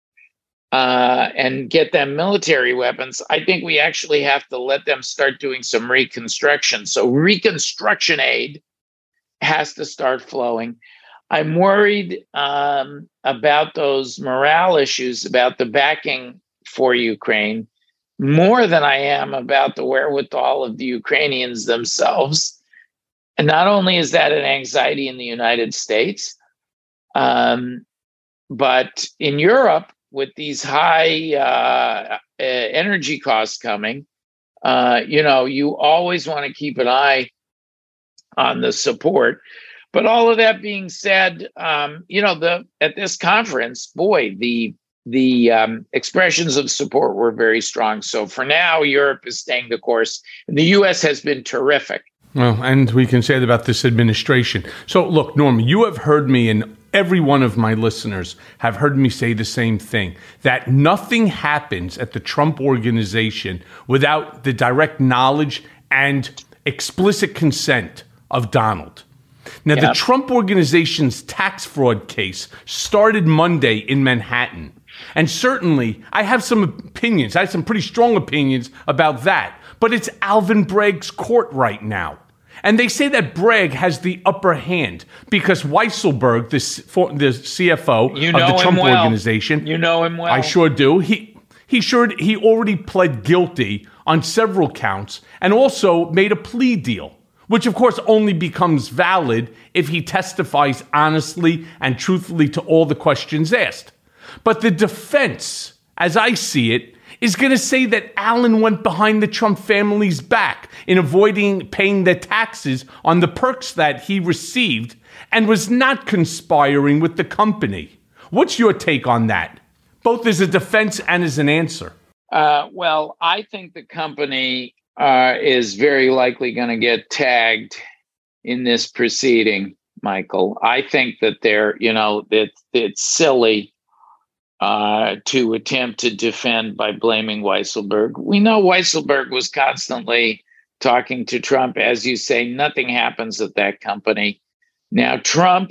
Speaker 21: Uh, and get them military weapons, I think we actually have to let them start doing some reconstruction. So reconstruction aid has to start flowing. I'm worried um, about those morale issues, about the backing for Ukraine, more than I am about the wherewithal of the Ukrainians themselves. And not only is that an anxiety in the United States, um, but in Europe, with these high uh, energy costs coming, uh, you know, you always want to keep an eye on the support. But all of that being said, um, you know, the at this conference, boy, the the um, expressions of support were very strong. So for now, Europe is staying the course. And the U S has been terrific.
Speaker 4: Well, and we can say that about this administration. So look, Norm, you have heard me in every one of my listeners have heard me say the same thing, that nothing happens at the Trump Organization without the direct knowledge and explicit consent of Donald. Now, yep. the Trump Organization's tax fraud case started Monday in Manhattan. And certainly, I have some opinions. I have some pretty strong opinions about that. But it's Alvin Bragg's court right now. And they say that Bragg has the upper hand because Weisselberg, the, the C F O
Speaker 21: you
Speaker 4: of
Speaker 21: know
Speaker 4: the Trump
Speaker 21: him well.
Speaker 4: Organization.
Speaker 21: You know him well.
Speaker 4: I sure do. He he sure he already pled guilty on several counts and also made a plea deal, which of course only becomes valid if he testifies honestly and truthfully to all the questions asked. But the defense, as I see it, is going to say that Allen went behind the Trump family's back in avoiding paying the taxes on the perks that he received and was not conspiring with the company. What's your take on that, both as a defense and as an answer?
Speaker 21: Uh, well, I think the company uh, is very likely going to get tagged in this proceeding, Michael. I think that they're, you know, that it's silly Uh, to attempt to defend by blaming Weisselberg. We know Weisselberg was constantly talking to Trump. As you say, nothing happens at that company. Now, Trump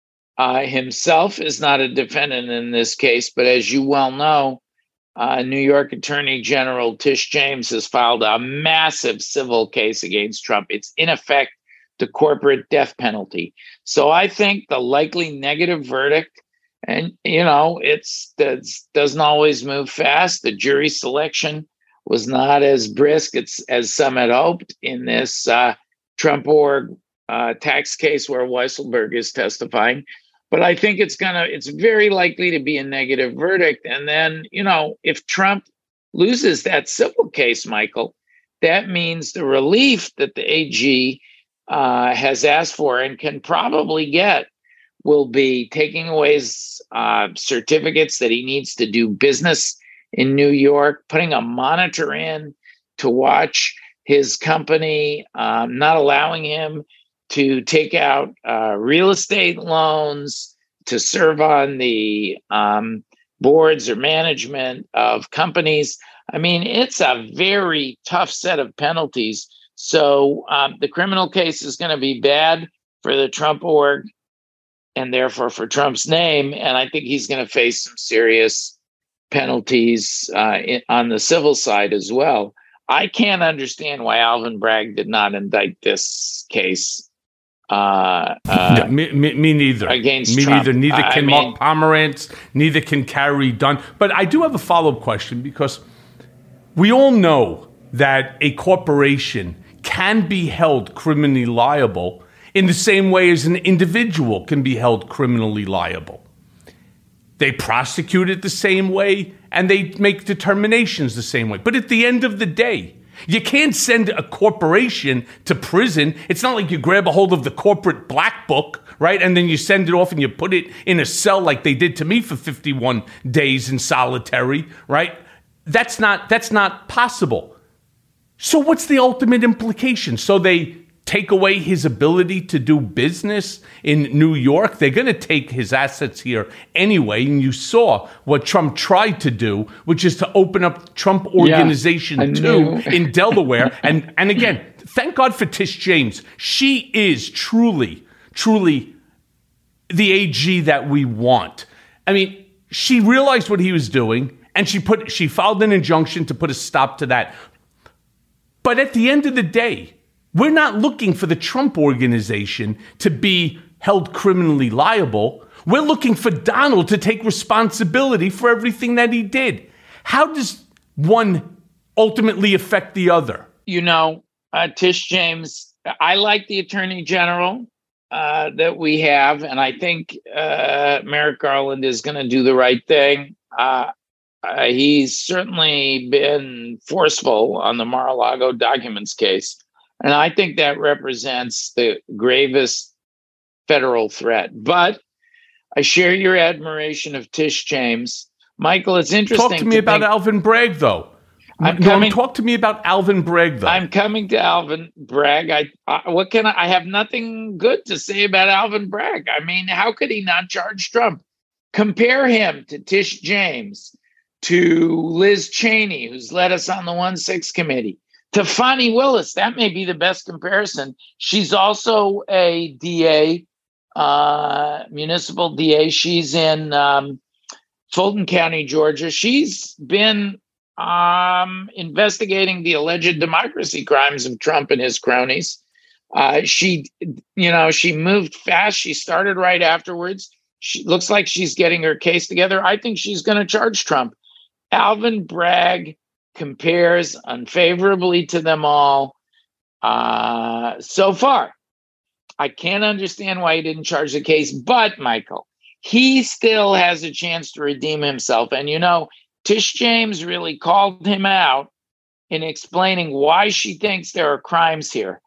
Speaker 21: uh, himself is not a defendant in this case, but as you well know, uh, New York Attorney General Tish James has filed a massive civil case against Trump. It's in effect the corporate death penalty. So I think the likely negative verdict, and, you know, it's it doesn't always move fast. The jury selection was not as brisk as, as some had hoped in this uh, Trump org uh, tax case where Weisselberg is testifying. But I think it's gonna it's very likely to be a negative verdict. And then, you know, if Trump loses that civil case, Michael, that means the relief that the A G uh, has asked for and can probably get will be taking away his uh, certificates that he needs to do business in New York, putting a monitor in to watch his company, um, not allowing him to take out uh, real estate loans, to serve on the um, boards or management of companies. I mean, it's a very tough set of penalties. So um, the criminal case is going to be bad for the Trump org, and therefore for Trump's name. And I think he's going to face some serious penalties uh, in, on the civil side as well. I can't understand why Alvin Bragg did not indict this case. Uh, uh,
Speaker 4: no, me, me, me neither.
Speaker 21: Against
Speaker 4: me
Speaker 21: Trump.
Speaker 4: neither. Neither
Speaker 21: I
Speaker 4: can
Speaker 21: mean,
Speaker 4: Mark Pomerantz. Neither can Carrie Dunn. But I do have a follow-up question because we all know that a corporation can be held criminally liable in the same way as an individual can be held criminally liable. They prosecute it the same way, and they make determinations the same way. But at the end of the day, you can't send a corporation to prison. It's not like you grab a hold of the corporate black book, right? And then you send it off and you put it in a cell like they did to me for fifty-one days in solitary, right? That's not, that's not possible. So what's the ultimate implication? So they take away his ability to do business in New York. They're going to take his assets here anyway. And you saw what Trump tried to do, which is to open up Trump Organization
Speaker 21: yeah,
Speaker 4: two in Delaware. And, and again, thank God for Tish James. She is truly, truly the A G that we want. I mean, she realized what he was doing, and she put she filed an injunction to put a stop to that. But at the end of the day, we're not looking for the Trump Organization to be held criminally liable. We're looking for Donald to take responsibility for everything that he did. How does one ultimately affect the other?
Speaker 21: You know, uh, Tish James, I like the Attorney General uh, that we have, and I think uh, Merrick Garland is going to do the right thing. Uh, uh, he's certainly been forceful on the Mar-a-Lago documents case. And I think that represents the gravest federal threat. But I share your admiration of Tish James. Michael, it's interesting.
Speaker 4: Talk to me
Speaker 21: to
Speaker 4: about
Speaker 21: think,
Speaker 4: Alvin Bragg, though.
Speaker 21: I'm
Speaker 4: no,
Speaker 21: coming.
Speaker 4: Talk to me about Alvin Bragg, though.
Speaker 21: I'm coming to Alvin Bragg. I, I what can I? I have nothing good to say about Alvin Bragg. I mean, how could he not charge Trump? Compare him to Tish James, to Liz Cheney, who's led us on the one six committee, to Fani Willis. That may be the best comparison. She's also a D A, uh, municipal D A. She's in um, Fulton County, Georgia. She's been um, investigating the alleged democracy crimes of Trump and his cronies. Uh, she, you know, she moved fast. She started right afterwards. She looks like she's getting her case together. I think she's going to charge Trump. Alvin Bragg compares unfavorably to them all uh, so far. I can't understand why he didn't charge the case, but Michael, he still has a chance to redeem himself. And, you know, Tish James really called him out in explaining why she thinks there are crimes here.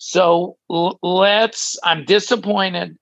Speaker 21: So l- let's, I'm disappointed.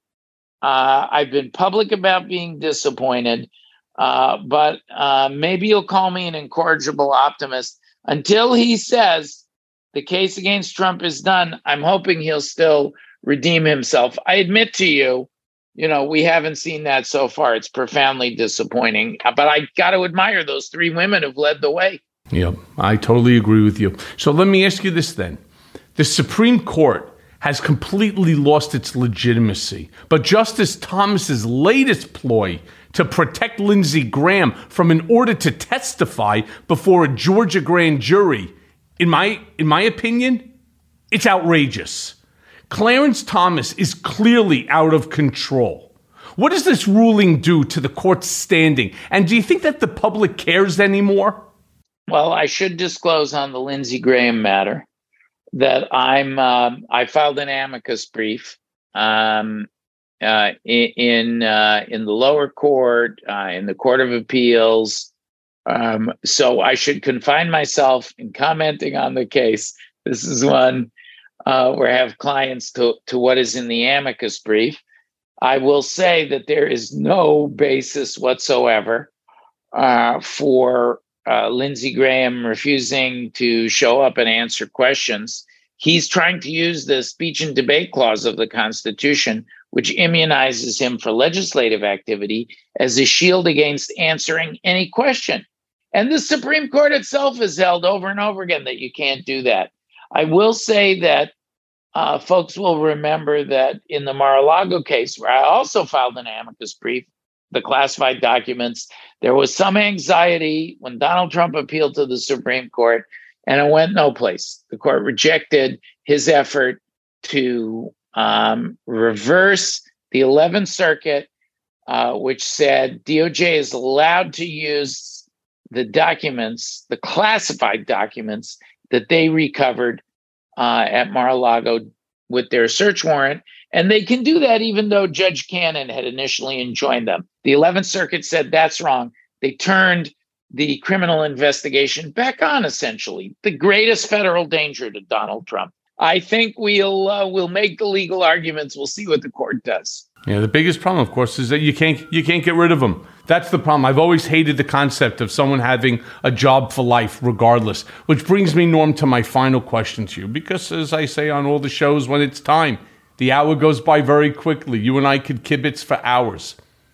Speaker 21: Uh, I've been public about being disappointed, uh, but uh, maybe you'll call me an incorrigible optimist. Until he says the case against Trump is done, I'm hoping he'll still redeem himself. I admit to you, you know, we haven't seen that so far. It's profoundly disappointing. But I got to admire those three women who've led the way.
Speaker 4: Yeah, I totally agree with you. So let me ask you this then. The Supreme Court has completely lost its legitimacy. But Justice Thomas's latest ploy to protect Lindsey Graham from an order to testify before a Georgia grand jury, in my in my opinion, it's outrageous. Clarence Thomas is clearly out of control. What does this ruling do to the court's standing? And do you think that the public cares anymore?
Speaker 21: Well, I should disclose on the Lindsey Graham matter that I'm uh, I filed an amicus brief um, uh, in uh, in the lower court, uh, in the Court of Appeals. Um, so I should confine myself in commenting on the case. This is one uh, where I have clients to, to what is in the amicus brief. I will say that there is no basis whatsoever uh, for uh, Lindsey Graham refusing to show up and answer questions. He's trying to use the speech and debate clause of the Constitution, which immunizes him for legislative activity, as a shield against answering any question. And the Supreme Court itself has held over and over again that you can't do that. I will say that uh, folks will remember that in the Mar-a-Lago case, where I also filed an amicus brief, the classified documents, there was some anxiety when Donald Trump appealed to the Supreme Court, and it went no place. The court rejected his effort to um, reverse the eleventh Circuit, uh, which said D O J is allowed to use the documents, the classified documents that they recovered uh, at Mar-a-Lago with their search warrant. And they can do that even though Judge Cannon had initially enjoined them. The eleventh Circuit said that's wrong. They turned the criminal investigation back on, essentially, the greatest federal danger to Donald Trump. I think we'll uh, we'll make the legal arguments. We'll see what the court does.
Speaker 4: Yeah, the biggest problem, of course, is that you can't you can't get rid of them. That's the problem. I've always hated the concept of someone having a job for life, regardless. Which brings me, Norm, to my final question to you. Because, as I say on all the shows, when it's time, the hour goes by very quickly. You and I could kibitz for hours.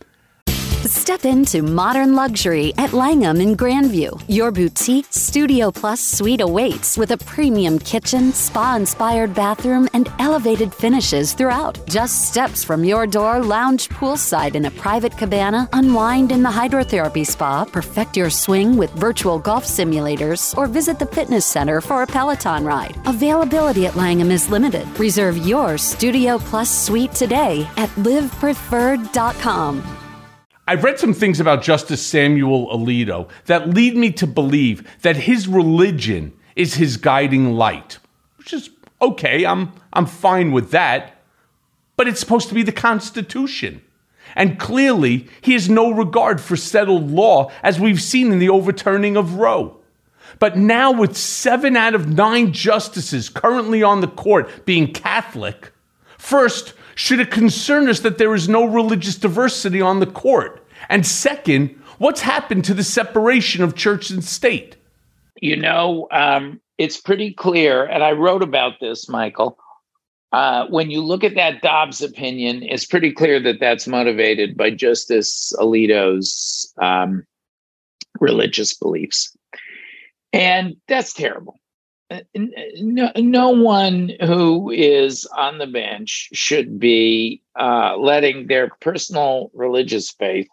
Speaker 1: Step into modern luxury at Langham in Grandview. Your boutique Studio Plus suite awaits with a premium kitchen, spa-inspired bathroom, and elevated finishes throughout. Just steps from your door, lounge poolside in a private cabana, unwind in the hydrotherapy spa, perfect your swing with virtual golf simulators, or visit the fitness center for a Peloton ride. Availability at Langham is limited. Reserve your Studio Plus suite today at live preferred dot com.
Speaker 4: I've read some things about Justice Samuel Alito that lead me to believe that his religion is his guiding light, which is okay. I'm I'm fine with that, but it's supposed to be the Constitution. And clearly, he has no regard for settled law, as we've seen in the overturning of Roe. But now, with seven out of nine justices currently on the court being Catholic, first, should it concern us that there is no religious diversity on the court? And second, what's happened to the separation of church and state?
Speaker 21: You know, um, it's pretty clear, and I wrote about this, Michael. Uh, when you look at that Dobbs opinion, it's pretty clear that that's motivated by Justice Alito's um, religious beliefs. And that's terrible. No, no one who is on the bench should be uh, letting their personal religious faith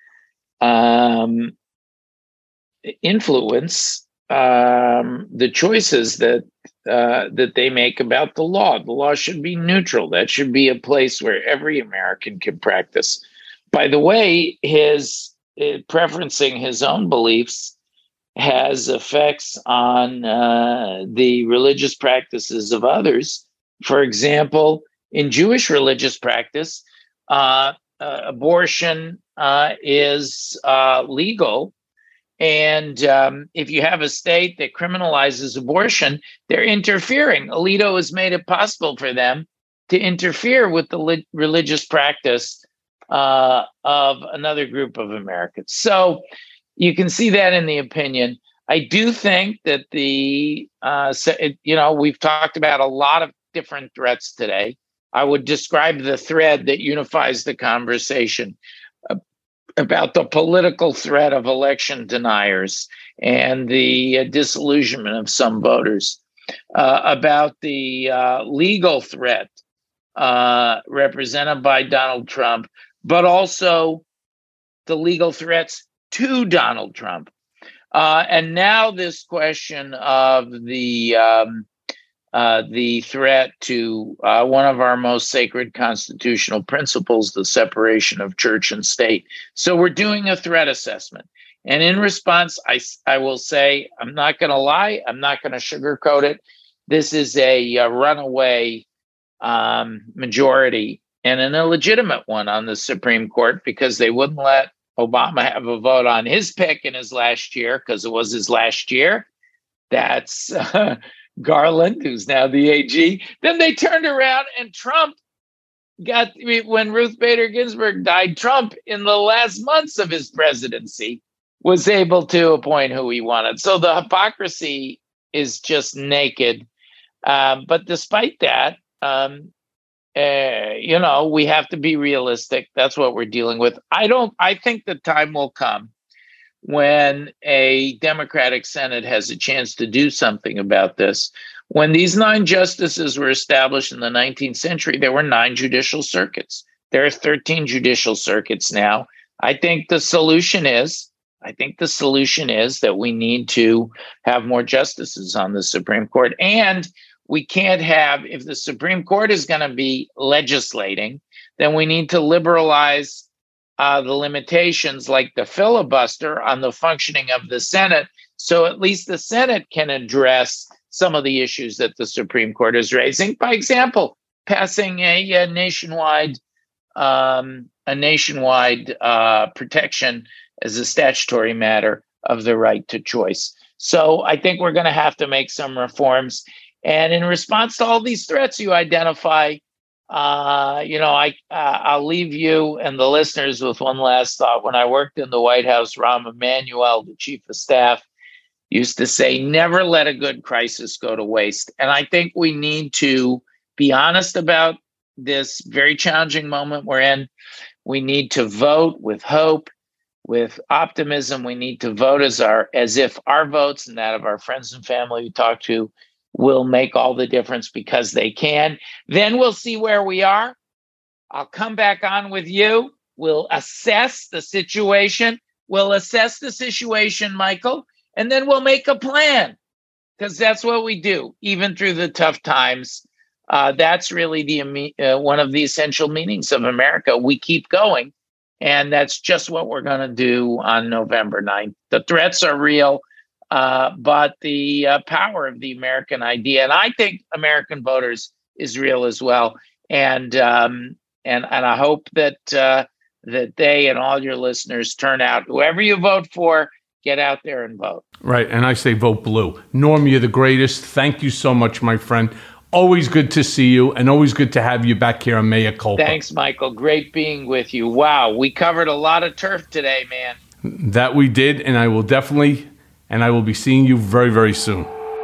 Speaker 21: um, influence um, the choices that uh, that they make about the law. The law should be neutral. That should be a place where every American can practice. By the way, his uh, preferencing his own beliefs has effects on uh, the religious practices of others. For example, in Jewish religious practice, uh, uh, abortion uh, is uh, legal. And um, if you have a state that criminalizes abortion, they're interfering. Alito has made it possible for them to interfere with the li- religious practice uh, of another group of Americans. So you can see that in the opinion. I do think that the, uh, you know, we've talked about a lot of different threats today. I would describe the thread that unifies the conversation uh, about the political threat of election deniers and the uh, disillusionment of some voters, uh, about the uh, legal threat uh, represented by Donald Trump, but also the legal threats to Donald Trump. Uh, and now this question of the um, uh, the threat to uh, one of our most sacred constitutional principles, the separation of church and state. So we're doing a threat assessment. And in response, I, I will say, I'm not going to lie. I'm not going to sugarcoat it. This is a, a runaway um, majority and an illegitimate one on the Supreme Court because they wouldn't let Obama have a vote on his pick in his last year because it was his last year. That's uh, Garland, who's now the A G. Then they turned around and Trump got, when Ruth Bader Ginsburg died, Trump in the last months of his presidency was able to appoint who he wanted. So the hypocrisy is just naked. Um, but despite that, um, Uh, you know, we have to be realistic. That's what we're dealing with. I don't, I think the time will come when a Democratic Senate has a chance to do something about this. When these nine justices were established in the nineteenth century, there were nine judicial circuits. There are thirteen judicial circuits now. I think the solution is, I think the solution is that we need to have more justices on the Supreme Court. And we can't have, if the Supreme Court is going to be legislating, then we need to liberalize uh, the limitations like the filibuster on the functioning of the Senate. So at least the Senate can address some of the issues that the Supreme Court is raising. By example, passing a, a nationwide um, a nationwide uh, protection as a statutory matter of the right to choice. So I think we're going to have to make some reforms. And in response to all these threats you identify, uh, you know, I, uh, I'll leave you and the listeners with one last thought. When I worked in the White House, Rahm Emanuel, the chief of staff, used to say, never let a good crisis go to waste. And I think we need to be honest about this very challenging moment we're in. We need to vote with hope, with optimism. We need to vote as our as if our votes and that of our friends and family we talk to will make all the difference because they can. Then we'll see where we are. I'll come back on with you. We'll assess the situation. We'll assess the situation, Michael, and then we'll make a plan because that's what we do, even through the tough times. Uh, that's really the uh, one of the essential meanings of America. We keep going, and that's just what we're going to do on November ninth. The threats are real. Uh, but the uh, power of the American idea, and I think American voters, is real as well. And um, and and I hope that uh, that they and all your listeners turn out. Whoever you vote for, get out there and vote.
Speaker 4: Right, and I say vote blue. Norm, you're the greatest. Thank you so much, my friend. Always good to see you, and always good to have you back here on Mea Culpa.
Speaker 21: Thanks, Michael. Great being with you. Wow, we covered a lot of turf today, man.
Speaker 4: That we did, and I will definitely And I will be seeing you very, very soon.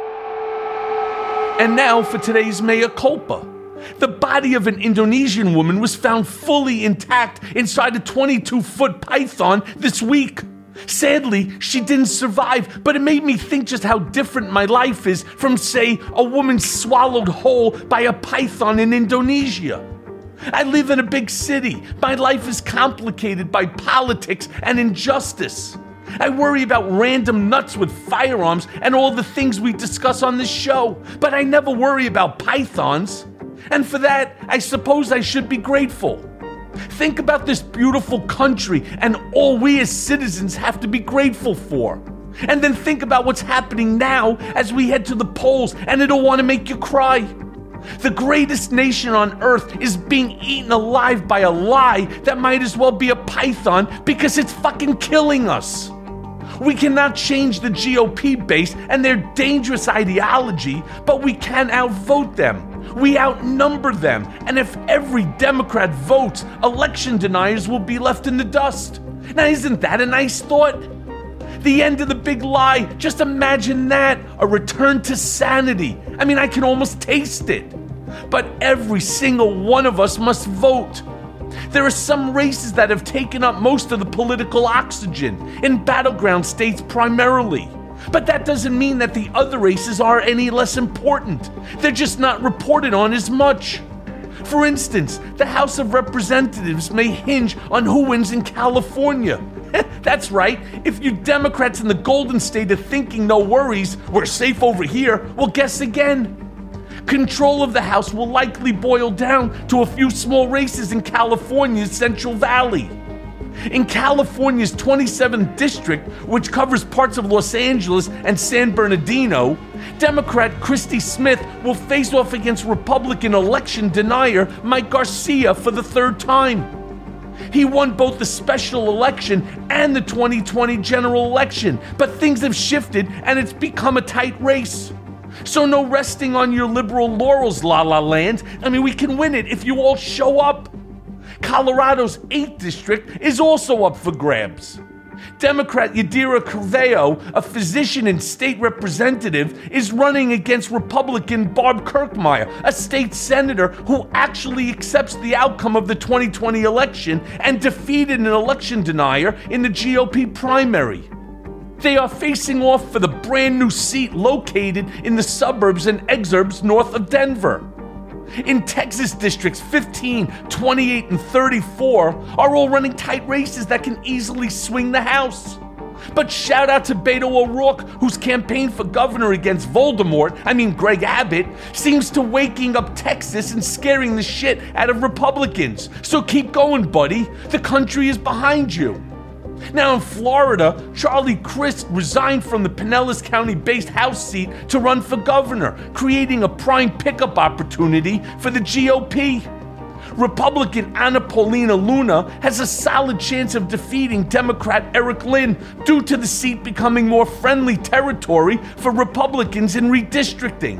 Speaker 4: And now for today's mea culpa. The body of an Indonesian woman was found fully intact inside a twenty-two foot python this week. Sadly, she didn't survive, but it made me think just how different my life is from, say, a woman swallowed whole by a python in Indonesia. I live in a big city. My life is complicated by politics and injustice. I worry about random nuts with firearms and all the things we discuss on this show, but I never worry about pythons. And for that, I suppose I should be grateful. Think about this beautiful country and all we as citizens have to be grateful for. And then think about what's happening now as we head to the polls, and it'll want to make you cry. The greatest nation on earth is being eaten alive by a lie that might as well be a python because it's fucking killing us. We cannot change the G O P base and their dangerous ideology, but we can outvote them. We outnumber them, and if every Democrat votes, election deniers will be left in the dust. Now, isn't that a nice thought? The end of the big lie, just imagine that, a return to sanity. I mean, I can almost taste it. But every single one of us must vote. There are some races that have taken up most of the political oxygen, in battleground states primarily. But that doesn't mean that the other races are any less important. They're just not reported on as much. For instance, the House of Representatives may hinge on who wins in California. That's right, if you Democrats in the Golden State are thinking no worries, we're safe over here, well, guess again. Control of the House will likely boil down to a few small races in California's Central Valley. In California's twenty-seventh district, which covers parts of Los Angeles and San Bernardino, Democrat Christy Smith will face off against Republican election denier Mike Garcia for the third time. He won both the special election and the twenty twenty general election, but things have shifted and it's become a tight race. So no resting on your liberal laurels, La La Land. I mean, we can win it if you all show up. Colorado's eighth district is also up for grabs. Democrat Yadira Carveo, a physician and state representative, is running against Republican Barb Kirkmeyer, a state senator who actually accepts the outcome of the twenty twenty election and defeated an election denier in the G O P primary. They are facing off for the brand new seat located in the suburbs and exurbs north of Denver. In Texas districts fifteen, twenty-eight, and thirty-four are all running tight races that can easily swing the House. But shout out to Beto O'Rourke, whose campaign for governor against Voldemort, I mean Greg Abbott, seems to waking up Texas and scaring the shit out of Republicans. So keep going, buddy. The country is behind you. Now in Florida, Charlie Crist resigned from the Pinellas County-based House seat to run for governor, creating a prime pickup opportunity for the G O P. Republican Ana Paulina Luna has a solid chance of defeating Democrat Eric Lynn due to the seat becoming more friendly territory for Republicans in redistricting.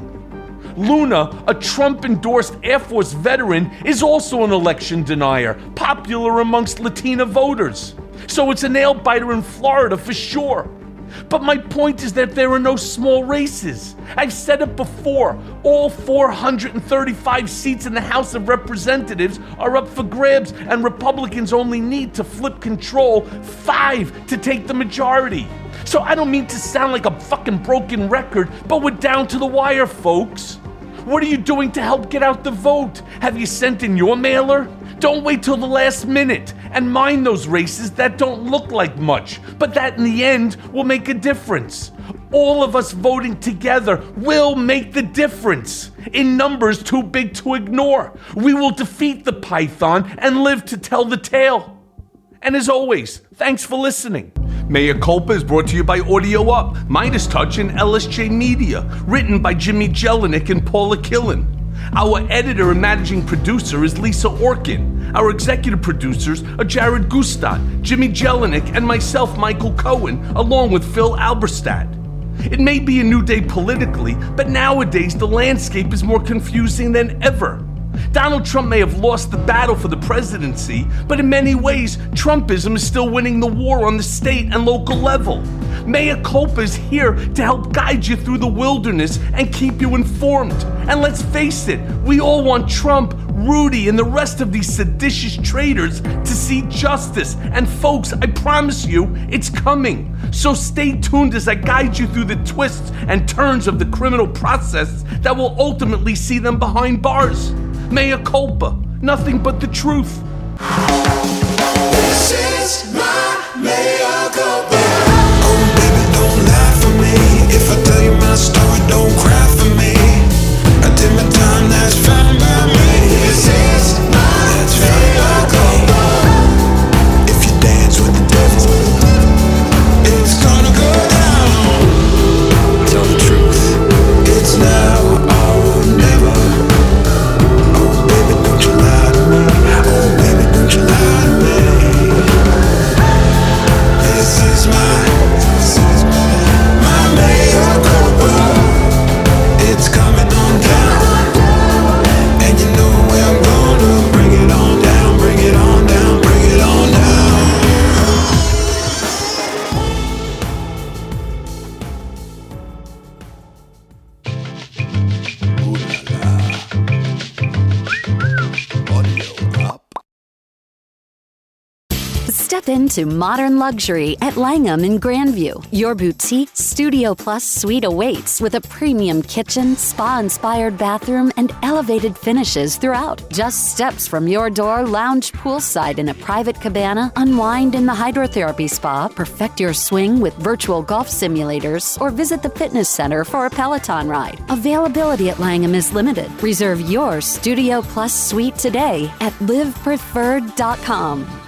Speaker 4: Luna, a Trump-endorsed Air Force veteran, is also an election denier, popular amongst Latina voters. So it's a nail-biter in Florida for sure. But my point is that there are no small races. I've said it before, all four hundred thirty-five seats in the House of Representatives are up for grabs, and Republicans only need to flip control five to take the majority. So I don't mean to sound like a fucking broken record, but we're down to the wire, folks. What are you doing to help get out the vote? Have you sent in your mailer? Don't wait till the last minute and mind those races that don't look like much, but that in the end will make a difference. All of us voting together will make the difference. In numbers too big to ignore, we will defeat the python and live to tell the tale. And as always, thanks for listening. Mea Culpa is brought to you by Audio Up, Midas Touch, and L S J Media, written by Jimmy Jelinek and Paula Killen. Our editor and managing producer is Lisa Orkin. Our executive producers are Jared Gustat, Jimmy Jelinek, and myself, Michael Cohen, along with Phil Alberstadt. It may be a new day politically, but nowadays the landscape is more confusing than ever. Donald Trump may have lost the battle for the presidency, but in many ways, Trumpism is still winning the war on the state and local level. Mea Culpa is here to help guide you through the wilderness and keep you informed. And let's face it, we all want Trump, Rudy, and the rest of these seditious traitors to see justice. And folks, I promise you, it's coming. So stay tuned as I guide you through the twists and turns of the criminal process that will ultimately see them behind bars. Mea Culpa, nothing but the truth.
Speaker 6: This is my mea culpa. Oh, baby, don't lie for me. If I tell you my story, don't cry for me. I did my time, that's fine by me. This is my mea culpa. If you dance with the devil, it's gonna go down. Tell the truth, it's now or never. Oh, baby, don't you lie to me. Oh, baby, don't you lie to me. This is my, this is my, my mea culpa. It's coming on down, and you know where I'm gonna bring it on down, bring it on down, bring it on down.
Speaker 1: Step into modern luxury at Langham in Grandview. Your boutique Studio Plus suite awaits with a premium kitchen, spa-inspired bathroom, and elevated finishes throughout. Just steps from your door, lounge poolside in a private cabana, unwind in the hydrotherapy spa, perfect your swing with virtual golf simulators, or visit the fitness center for a Peloton ride. Availability at Langham is limited. Reserve your Studio Plus suite today at live preferred dot com.